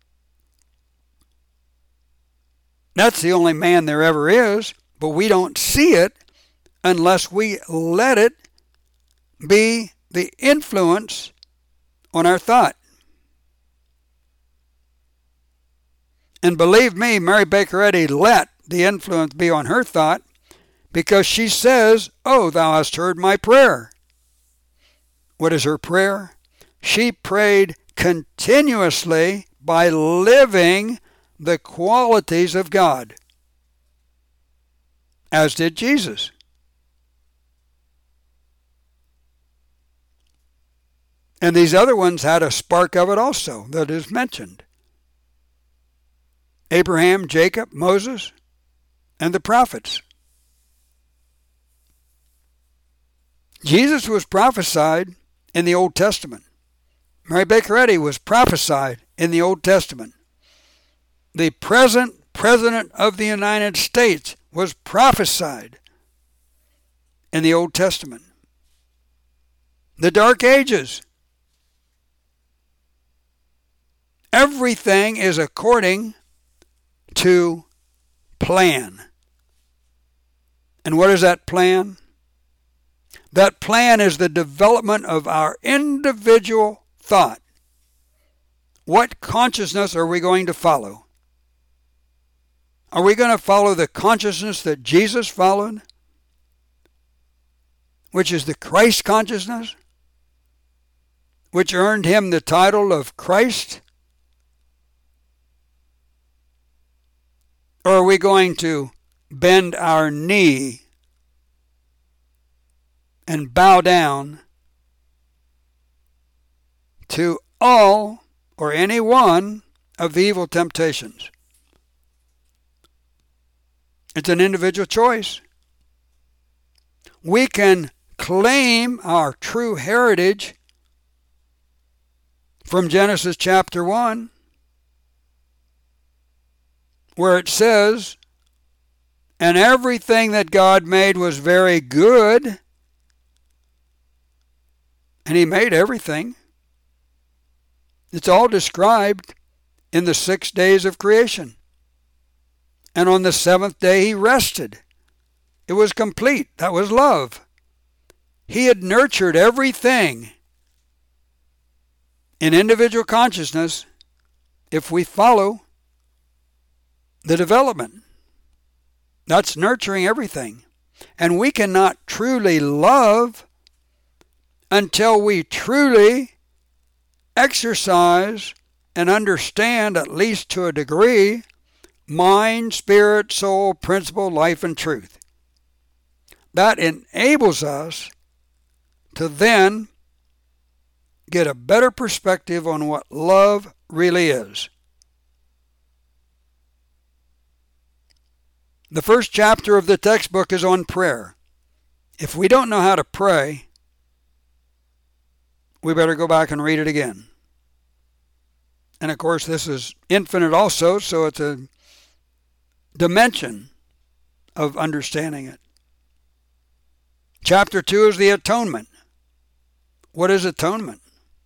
That's the only man there ever is, but we don't see it unless we let it be the influence on our thought. And believe me, Mary Baker Eddy let the influence be on her thought, because she says, "Oh, thou hast heard my prayer." What is her prayer? She prayed continuously by living the qualities of God, as did Jesus. And these other ones had a spark of it also that is mentioned. Abraham, Jacob, Moses, and the prophets. Jesus was prophesied in the Old Testament. Mary Baker Eddy was prophesied in the Old Testament. The present President of the United States was prophesied in the Old Testament. The Dark Ages. Everything is according to plan. And what is that plan? That plan is the development of our individual thought. What consciousness are we going to follow? Are we going to follow the consciousness that Jesus followed, which is the Christ consciousness, which earned him the title of Christ? Or are we going to bend our knee and bow down to all or any one of the evil temptations? It's an individual choice. We can claim our true heritage from Genesis chapter 1, where it says, "And everything that God made was very good." And he made everything. It's all described in the 6 days of creation. And on the seventh day he rested. It was complete. That was love. He had nurtured everything in individual consciousness if we follow the development. That's nurturing everything. And we cannot truly love until we truly exercise and understand, at least to a degree, mind, spirit, soul, principle, life, and truth. That enables us to then get a better perspective on what love really is. The first chapter of the textbook is on prayer. If we don't know how to pray, we better go back and read it again. And of course, this is infinite also, so it's a dimension of understanding it. Chapter 2 is the atonement. What is atonement?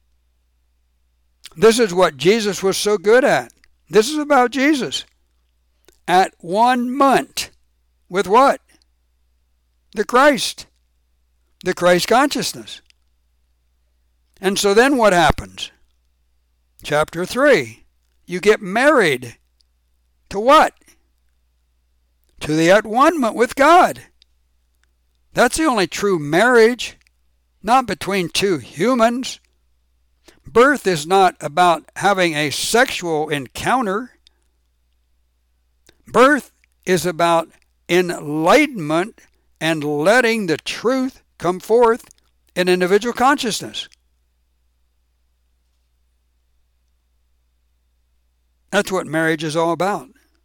This is what Jesus was so good at. This is about Jesus. At 1 month. With what? The Christ. The Christ consciousness. And so then what happens? Chapter 3. You get married. To what? To the at-one-ment with God. That's the only true marriage, not between two humans. Birth is not about having a sexual encounter. Birth is about enlightenment and letting the truth come forth in individual consciousness. That's what marriage is all about.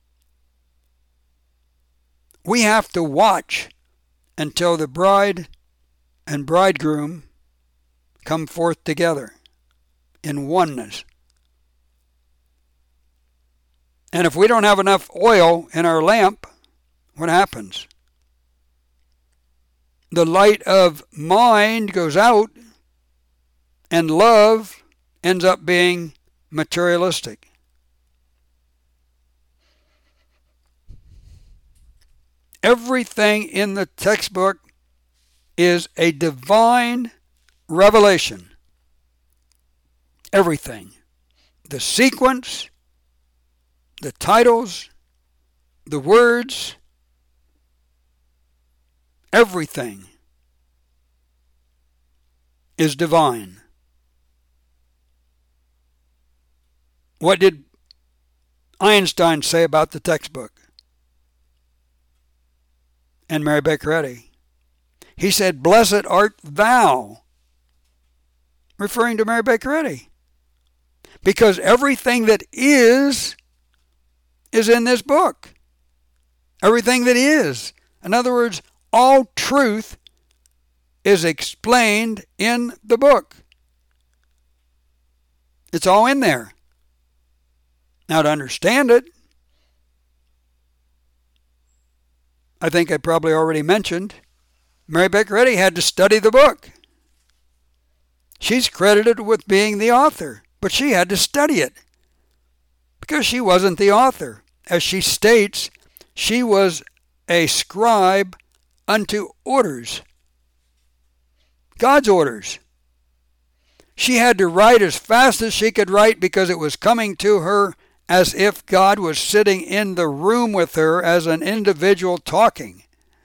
We have to watch until the bride and bridegroom come forth together in oneness. And if we don't have enough oil in our lamp, what happens? The light of mind goes out, and love ends up being materialistic. Everything in the textbook is a divine revelation. Everything. The sequence, the titles, the words, everything is divine. What did Einstein say about the textbook? And Mary Baker Eddy? He said, "Blessed art thou," referring to Mary Baker Eddy. Because everything that is in this book. Everything that is. In other words, all truth is explained in the book. It's all in there. Now, to understand it, I think I probably already mentioned, Mary Baker Eddy had to study the book. She's credited with being the author, but she had to study it because she wasn't the author. As she states, she was a scribe unto orders. God's orders. She had to write as fast as she could write because it was coming to her as if God was sitting in the room with her as an individual talking.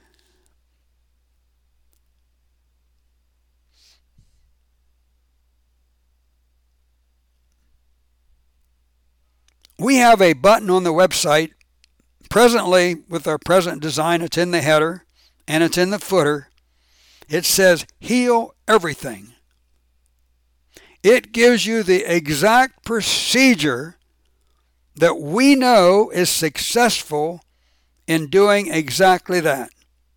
We have a button on the website presently with our present design. It's in the header and it's in the footer. It says Heal Everything. It gives you the exact procedure that we know is successful in doing exactly that.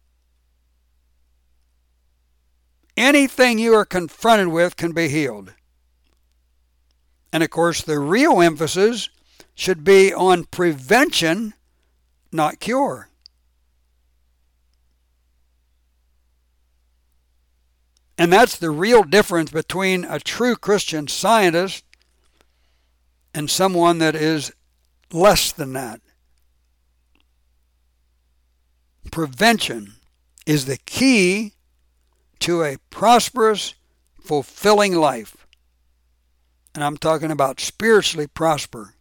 Anything you are confronted with can be healed. And of course, the real emphasis should be on prevention, not cure. And that's the real difference between a true Christian Scientist and someone that is less than that. Prevention is the key to a prosperous, fulfilling life. And I'm talking about spiritually prosper.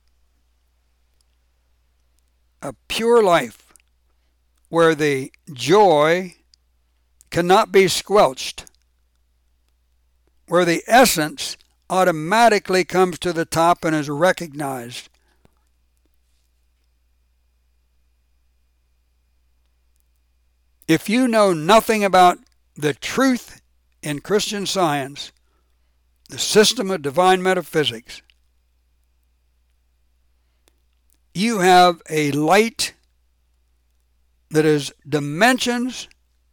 A pure life where the joy cannot be squelched, where the essence automatically comes to the top and is recognized. If you know nothing about the truth in Christian Science, the system of divine metaphysics, you have a light that is dimensions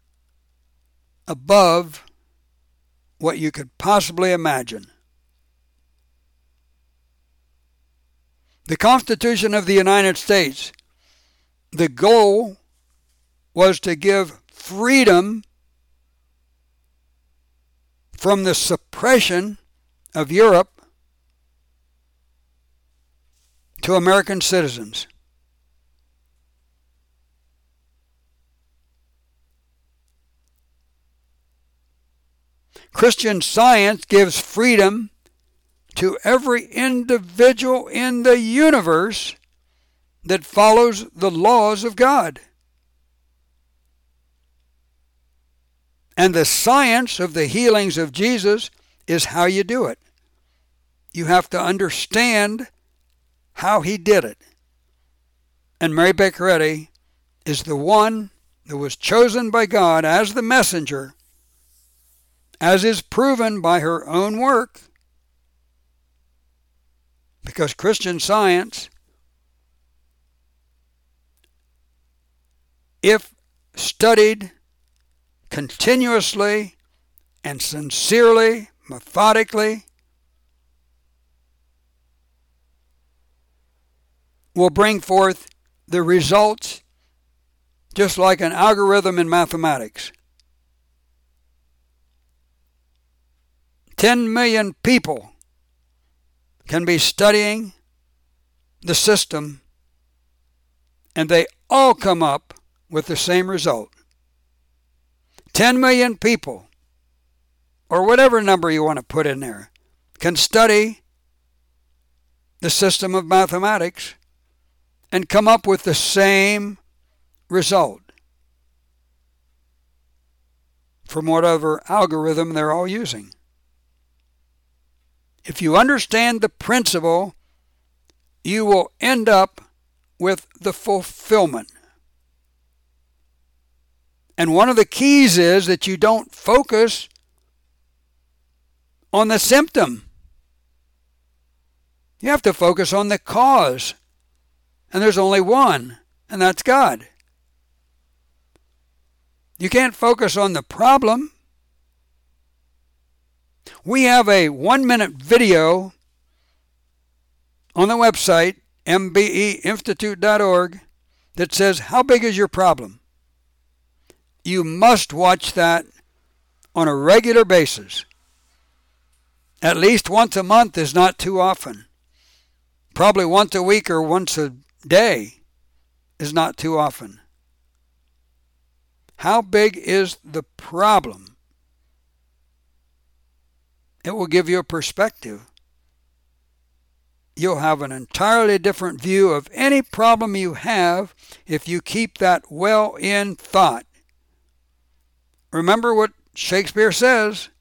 above what you could possibly imagine. The Constitution of the United States, the goal was to give freedom from the suppression of Europe to American citizens. Christian Science gives freedom to every individual in the universe that follows the laws of God. And the science of the healings of Jesus is how you do it. You have to understand how he did it. And Mary Baker Eddy is the one that was chosen by God as the messenger, as is proven by her own work, because Christian Science, if studied continuously and sincerely, methodically, will bring forth the results just like an algorithm in mathematics. 10 million people can be studying the system, and they all come up with the same result. 10 million people, or whatever number you want to put in there, can study the system of mathematics and come up with the same result from whatever algorithm they're all using. If you understand the principle, you will end up with the fulfillment. And one of the keys is that you don't focus on the symptom. You have to focus on the cause. And there's only one, and that's God. You can't focus on the problem. We have a 1-minute video on the website, mbeinstitute.org, that says, how big is your problem? You must watch that on a regular basis. At least once a month is not too often. Probably once a week or once a day is not too often. How big is the problem? It will give you a perspective. You'll have an entirely different view of any problem you have if you keep that well in thought. Remember what Shakespeare says,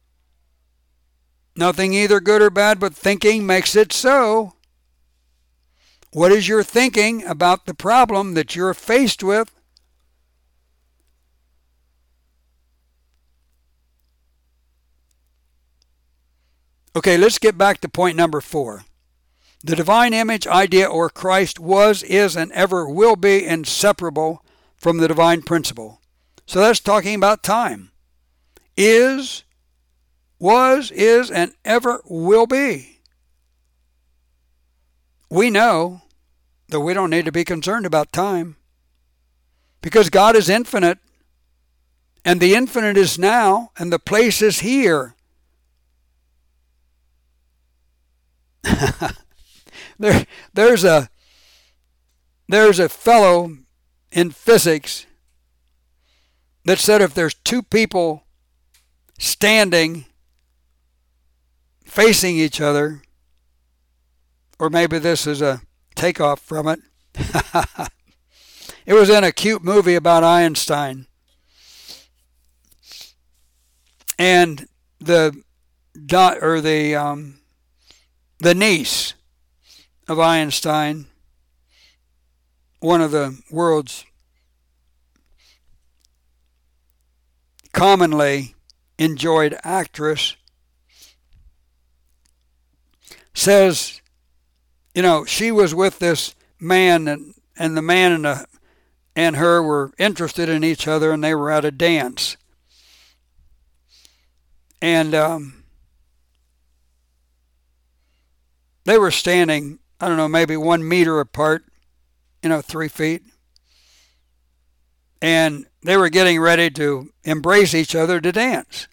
nothing either good or bad but thinking makes it so. What is your thinking about the problem that you're faced with? Okay, let's get back to point number 4. The divine image, idea, or Christ was, is, and ever will be inseparable from the divine principle. So that's talking about time. Is, was, is, and ever will be. We know that we don't need to be concerned about time because God is infinite, and the infinite is now, and the place is here. There's a fellow in physics that said if there's two people standing facing each other, or maybe this is a takeoff from it. It was in a cute movie about Einstein. And the niece of Einstein, one of the world's commonly enjoyed actress, says, she was with this man, and the man and her were interested in each other, and they were at a dance. And they were standing, I don't know, maybe 1 meter apart, 3 feet. And they were getting ready to embrace each other to dance.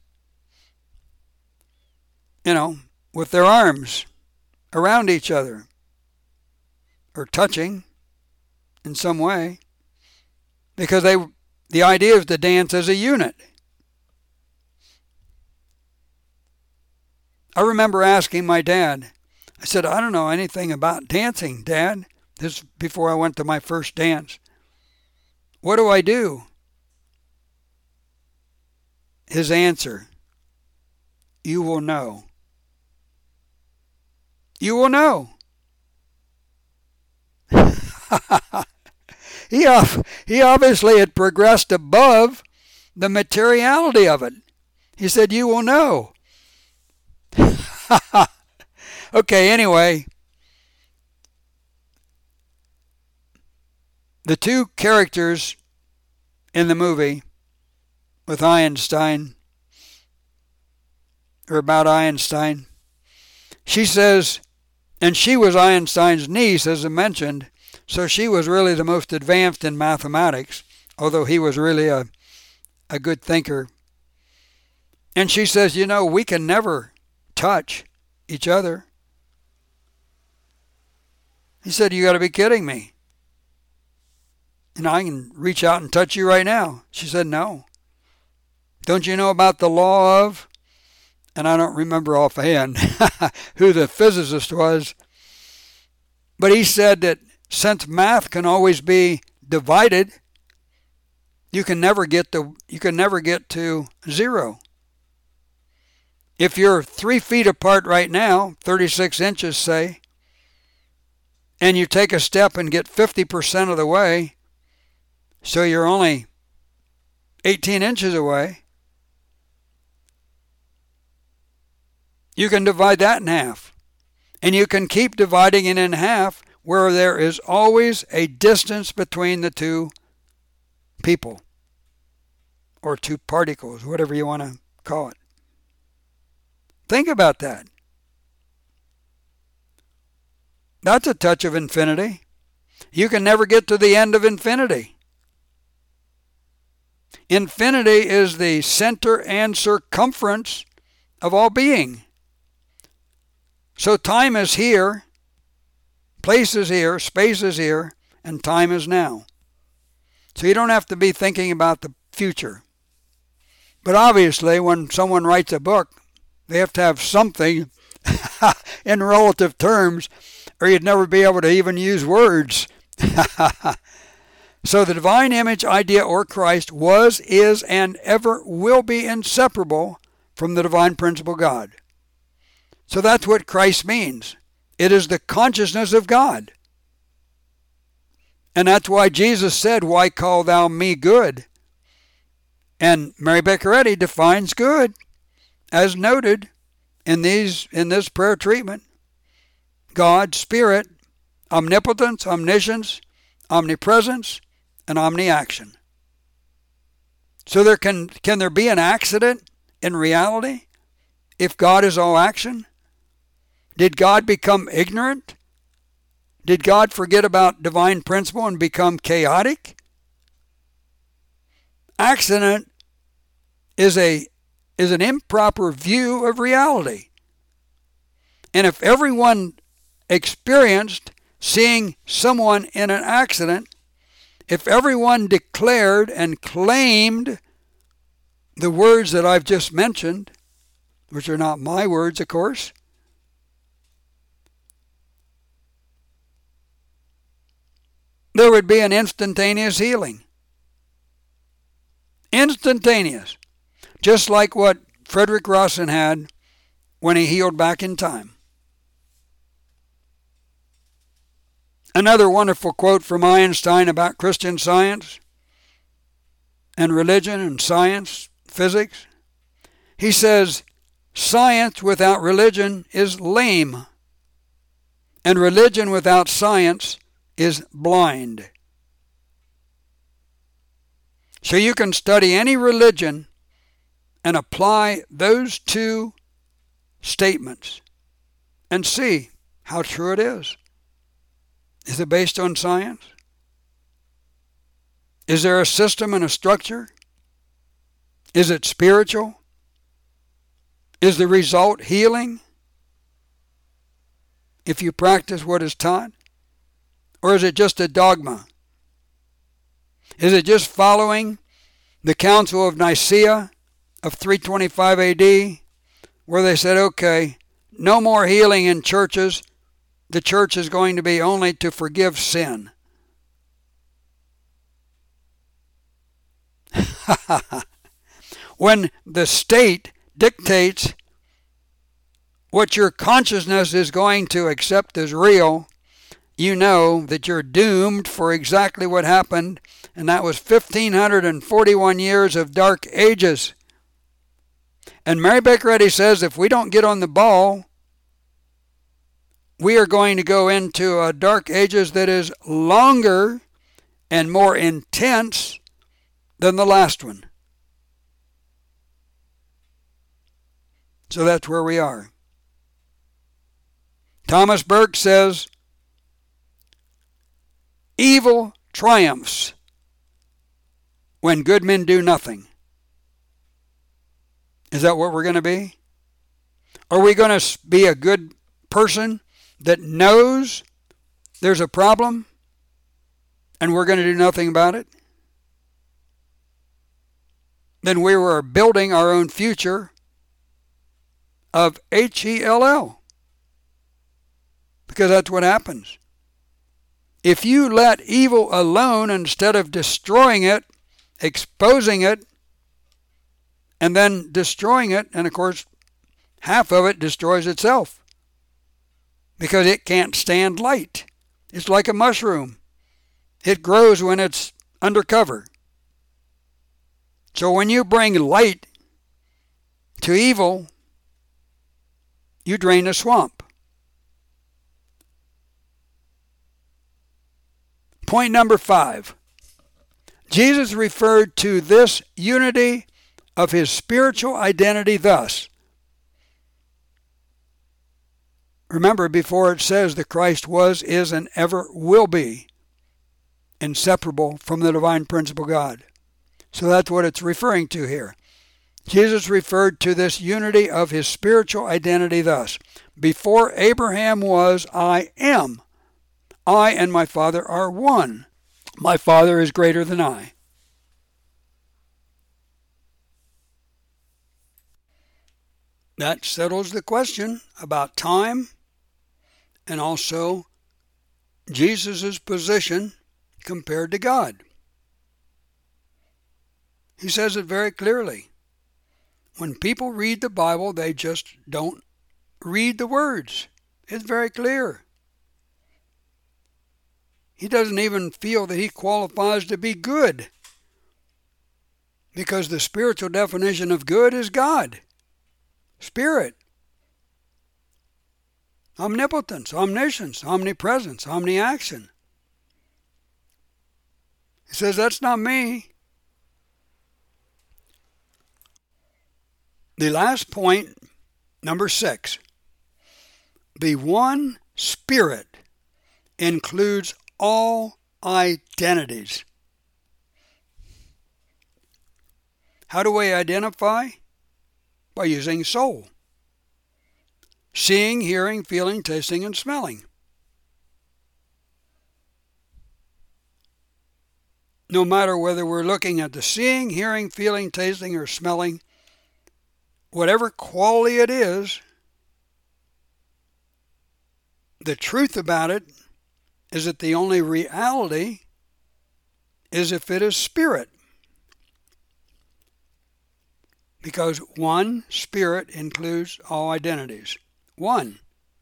With their arms around each other, or touching in some way, because the idea is to dance as a unit. I remember asking my dad, I said, I don't know anything about dancing, Dad. This is before I went to my first dance. What do I do? His answer, you will know. You will know. he obviously had progressed above the materiality of it. He said, you will know. Okay, anyway, the two characters in the movie with Einstein, or about Einstein, she says, and she was Einstein's niece, as I mentioned, so she was really the most advanced in mathematics, although he was really a good thinker. And she says, you know, we can never touch each other. He said, you got to be kidding me. And I can reach out and touch you right now. She said, no. Don't you know about the law of, and I don't remember offhand who the physicist was, but he said that since math can always be divided, you can never get to zero. If you're 3 feet apart right now, 36 inches say, and you take a step and get 50% of the way, so you're only 18 inches away, you can divide that in half. And you can keep dividing it in half where there is always a distance between the two people, or two particles, whatever you want to call it. Think about that. That's a touch of infinity. You can never get to the end of infinity. Infinity is the center and circumference of all being. So time is here, place is here, space is here, and time is now. So you don't have to be thinking about the future. But obviously, when someone writes a book, they have to have something in relative terms, or you'd never be able to even use words. So the divine image, idea, or Christ was, is, and ever will be inseparable from the divine principle God. So that's what Christ means. It is the consciousness of God. And that's why Jesus said, why call thou me good? And Mary Beccaretti defines good, as noted in this prayer treatment. God, Spirit, omnipotence, omniscience, omnipresence, and omniaction. So can there be an accident in reality if God is all action? Did God become ignorant? Did God forget about divine principle and become chaotic? Accident is an improper view of reality. And if everyone experienced seeing someone in an accident, if everyone declared and claimed the words that I've just mentioned, which are not my words, of course, there would be an instantaneous healing. Instantaneous. Just like what Frederick Rawson had when he healed back in time. Another wonderful quote from Einstein about Christian Science and religion and science, physics. He says, science without religion is lame, and religion without science is blind. So you can study any religion and apply those two statements and see how true it is. Is it based on science? Is there a system and a structure? Is it spiritual? Is the result healing if you practice what is taught? Or is it just a dogma? Is it just following the Council of Nicaea of 325 AD, where they said, okay, no more healing in churches. The church is going to be only to forgive sin. When the state dictates what your consciousness is going to accept as real, you know that you're doomed for exactly what happened, and that was 1,541 years of dark ages. And Mary Baker Eddy says if we don't get on the ball, we are going to go into a dark ages that is longer and more intense than the last one. So that's where we are. Thomas Burke says, evil triumphs when good men do nothing. Is that what we're going to be? Are we going to be a good person that knows there's a problem and we're going to do nothing about it? Then we were building our own future of HELL. Because that's what happens. If you let evil alone instead of destroying it, exposing it, and then destroying it, and of course, half of it destroys itself because it can't stand light. It's like a mushroom. It grows when it's undercover. So when you bring light to evil, you drain a swamp. Point number 5. Jesus referred to this unity of his spiritual identity thus. Remember, before it says that Christ was, is, and ever will be inseparable from the divine principle God. So that's what it's referring to here. Jesus referred to this unity of his spiritual identity thus. Before Abraham was, I am. I and my Father are one. My Father is greater than I. That settles the question about time and also Jesus' position compared to God. He says it very clearly. When people read the Bible, they just don't read the words. It's very clear. He doesn't even feel that he qualifies to be good, because the spiritual definition of good is God. Spirit. Omnipotence, omniscience, omnipresence, omniaction. He says, that's not me. The last point, number 6. The one Spirit includes all identities. How do we identify? By using soul. Seeing, hearing, feeling, tasting, and smelling. No matter whether we're looking at the seeing, hearing, feeling, tasting, or smelling, whatever quality it is, the truth about it is that the only reality is if it is spirit. Because one Spirit includes all identities. One.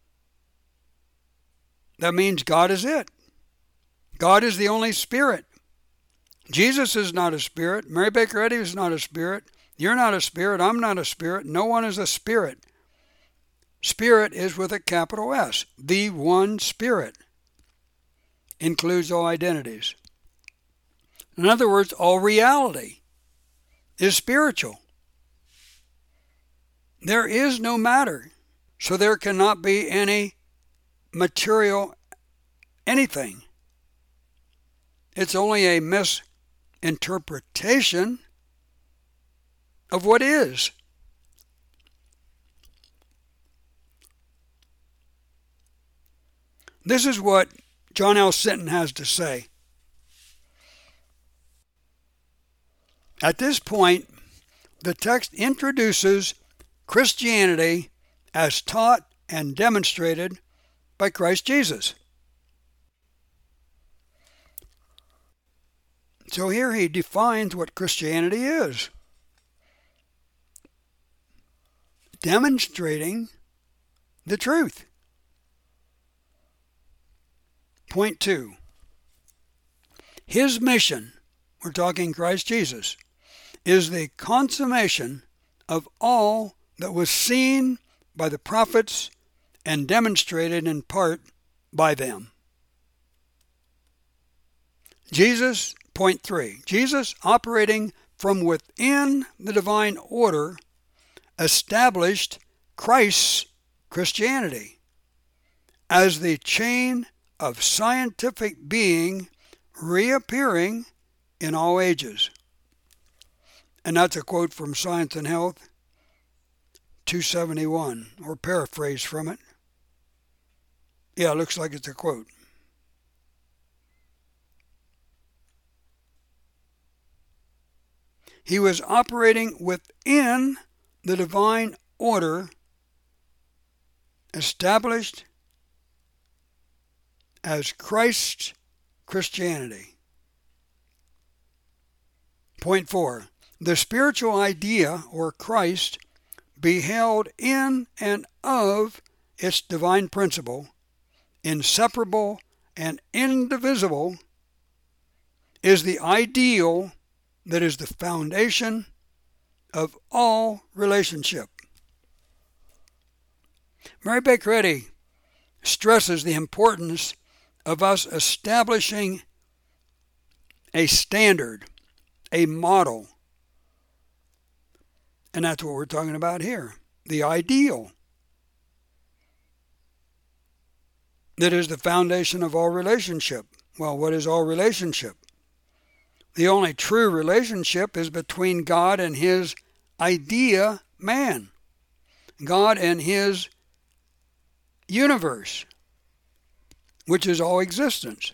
That means God is it. God is the only Spirit. Jesus is not a spirit. Mary Baker Eddy is not a spirit. You're not a spirit. I'm not a spirit. No one is a spirit. Spirit is with a capital S. The one Spirit includes all identities. In other words, all reality is spiritual. There is no matter, so there cannot be any material anything. It's only a misinterpretation of what is. This is what John L. Sinton has to say. At this point, the text introduces Christianity as taught and demonstrated by Christ Jesus. So here he defines what Christianity is. Demonstrating the truth. Point 2. His mission, we're talking Christ Jesus, is the consummation of all that was seen by the prophets and demonstrated in part by them. Jesus, point 3, Jesus operating from within the divine order established Christ's Christianity as the chain of scientific being reappearing in all ages. And that's a quote from Science and Health 271, or paraphrase from it. Yeah, it looks like it's a quote. He was operating within the divine order established as Christ's Christianity. Point 4. The spiritual idea, or Christ, beheld in and of its divine principle, inseparable and indivisible, is the ideal that is the foundation of all relationship. Mary Baker Eddy stresses the importance of us establishing a standard, a model. And that's what we're talking about here. The ideal that is the foundation of all relationship. Well, what is all relationship? The only true relationship is between God and His idea, man. God and His universe, which is all existence.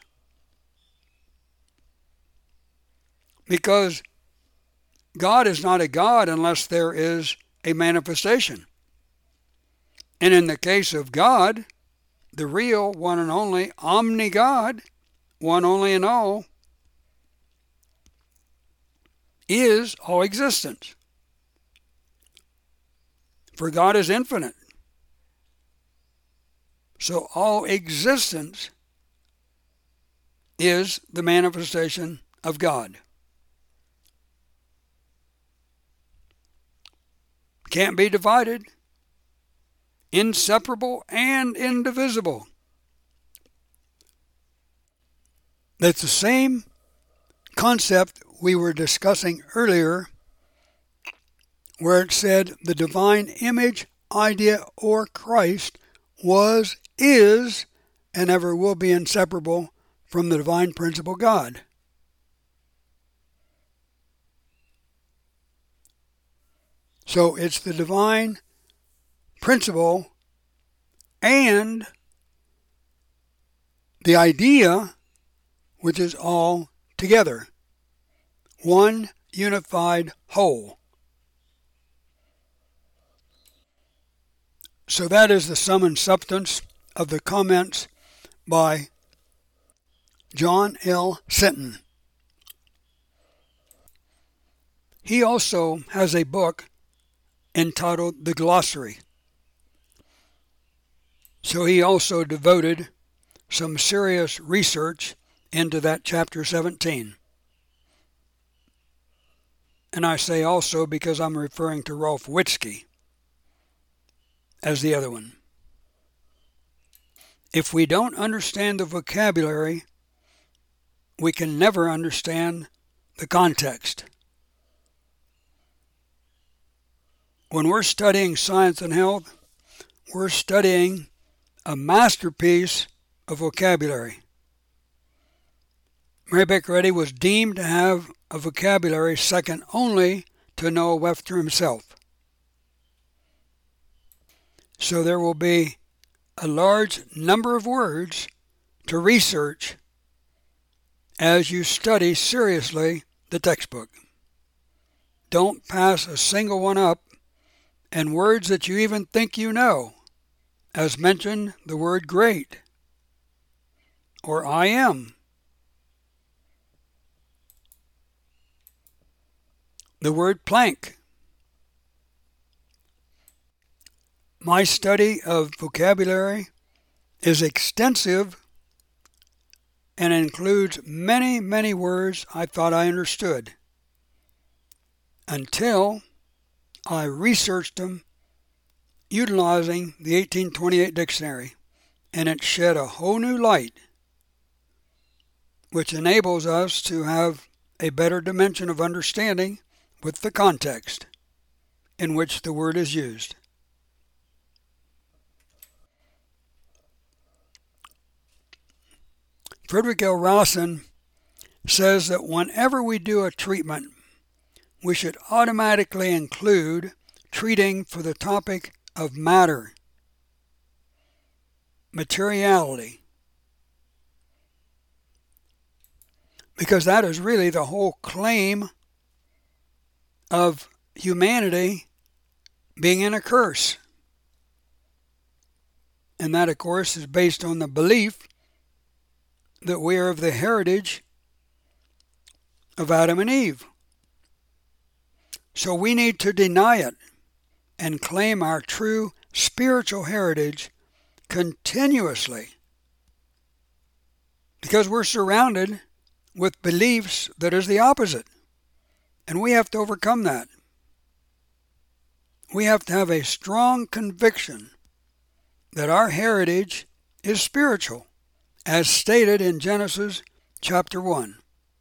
Because God is not a God unless there is a manifestation. And in the case of God, the real, one and only, omni-God, one only in all, is all existence. For God is infinite. So all existence is the manifestation of God. Can't be divided. Inseparable and indivisible. That's the same concept we were discussing earlier, where it said the divine image, idea, or Christ was, is, and ever will be inseparable from the divine principle God. So it's the divine principle and the idea, which is all together. One unified whole. So that is the sum and substance of the comments by John L. Sinton. He also has a book entitled The Glossary. So he also devoted some serious research into that chapter 17. And I say also because I'm referring to Rolf Witzke as the other one. If we don't understand the vocabulary, we can never understand the context. When we're studying science and health, we're studying a masterpiece of vocabulary. Mary Baker Eddy was deemed to have a vocabulary second only to Noah Webster himself. So there will be a large number of words to research as you study seriously the textbook. Don't pass a single one up, and words that you even think you know, as mentioned the word great, or I am. The word plank. My study of vocabulary is extensive and includes many, many words I thought I understood until I researched them utilizing the 1828 dictionary, and it shed a whole new light, which enables us to have a better dimension of understanding with the context in which the word is used. Frederick L. Rawson says that whenever we do a treatment, we should automatically include treating for the topic of matter, materiality, because that is really the whole claim of humanity being in a curse. And that, of course, is based on the belief that we are of the heritage of Adam and Eve. So we need to deny it and claim our true spiritual heritage continuously, because we're surrounded with beliefs that is the opposite, and we have to overcome that. We have to have a strong conviction that our heritage is spiritual, as stated in Genesis chapter 1.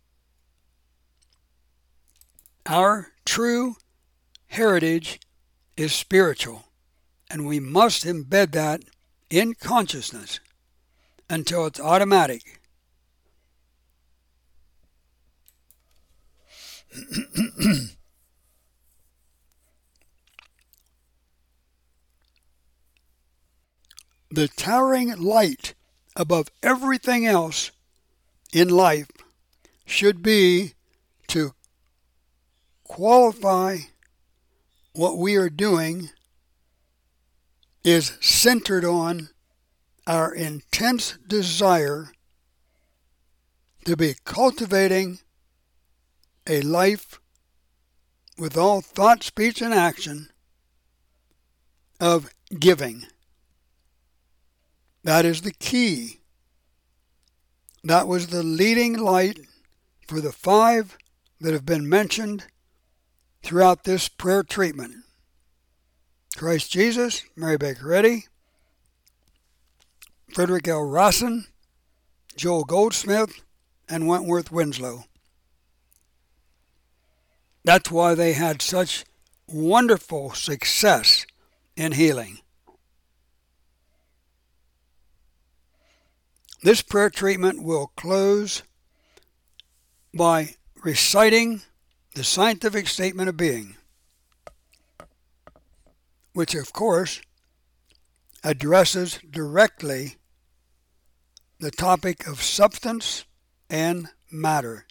Our true heritage is spiritual, and we must embed that in consciousness until it's automatic. The towering light above everything else in life should be to qualify what we are doing is centered on our intense desire to be cultivating a life with all thought, speech, and action of giving. That is the key. That was the leading light for the 5 that have been mentioned throughout this prayer treatment. Christ Jesus, Mary Baker Eddy, Frederick L. Rawson, Joel Goldsmith, and Wentworth Winslow. That's why they had such wonderful success in healing. This prayer treatment will close by reciting the scientific statement of being, which of course addresses directly the topic of substance and matter.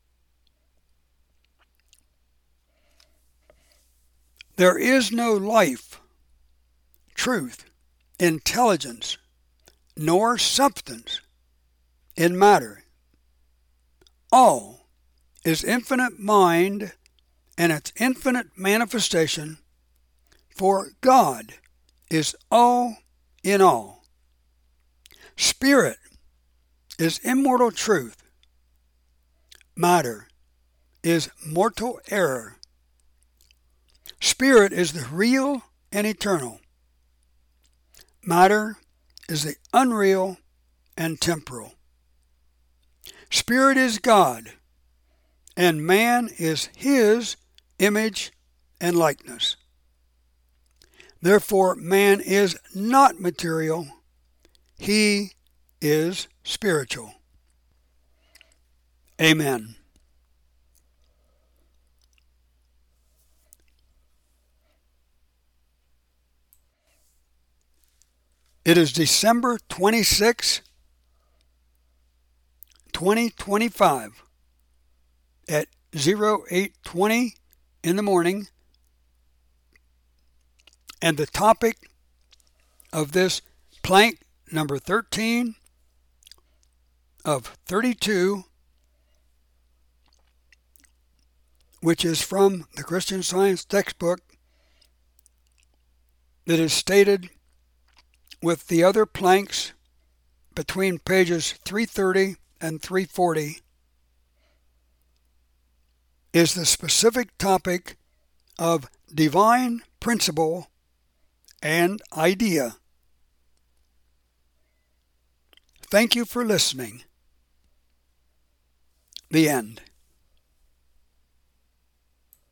There is no life, truth, intelligence, nor substance in matter. All is infinite mind and its infinite manifestation, for God is all in all. Spirit is immortal truth. Matter is mortal error. Spirit is the real and eternal. Matter is the unreal and temporal. Spirit is God, and man is His image and likeness. Therefore, man is not material. He is spiritual. Amen. It is December 26, 2025 at 08:20 in the morning, and the topic of this plank number 13 of 32, which is from the Christian Science textbook that is stated with the other planks between pages 330 and 340 is the specific topic of divine principle and idea. Thank you for listening. The end.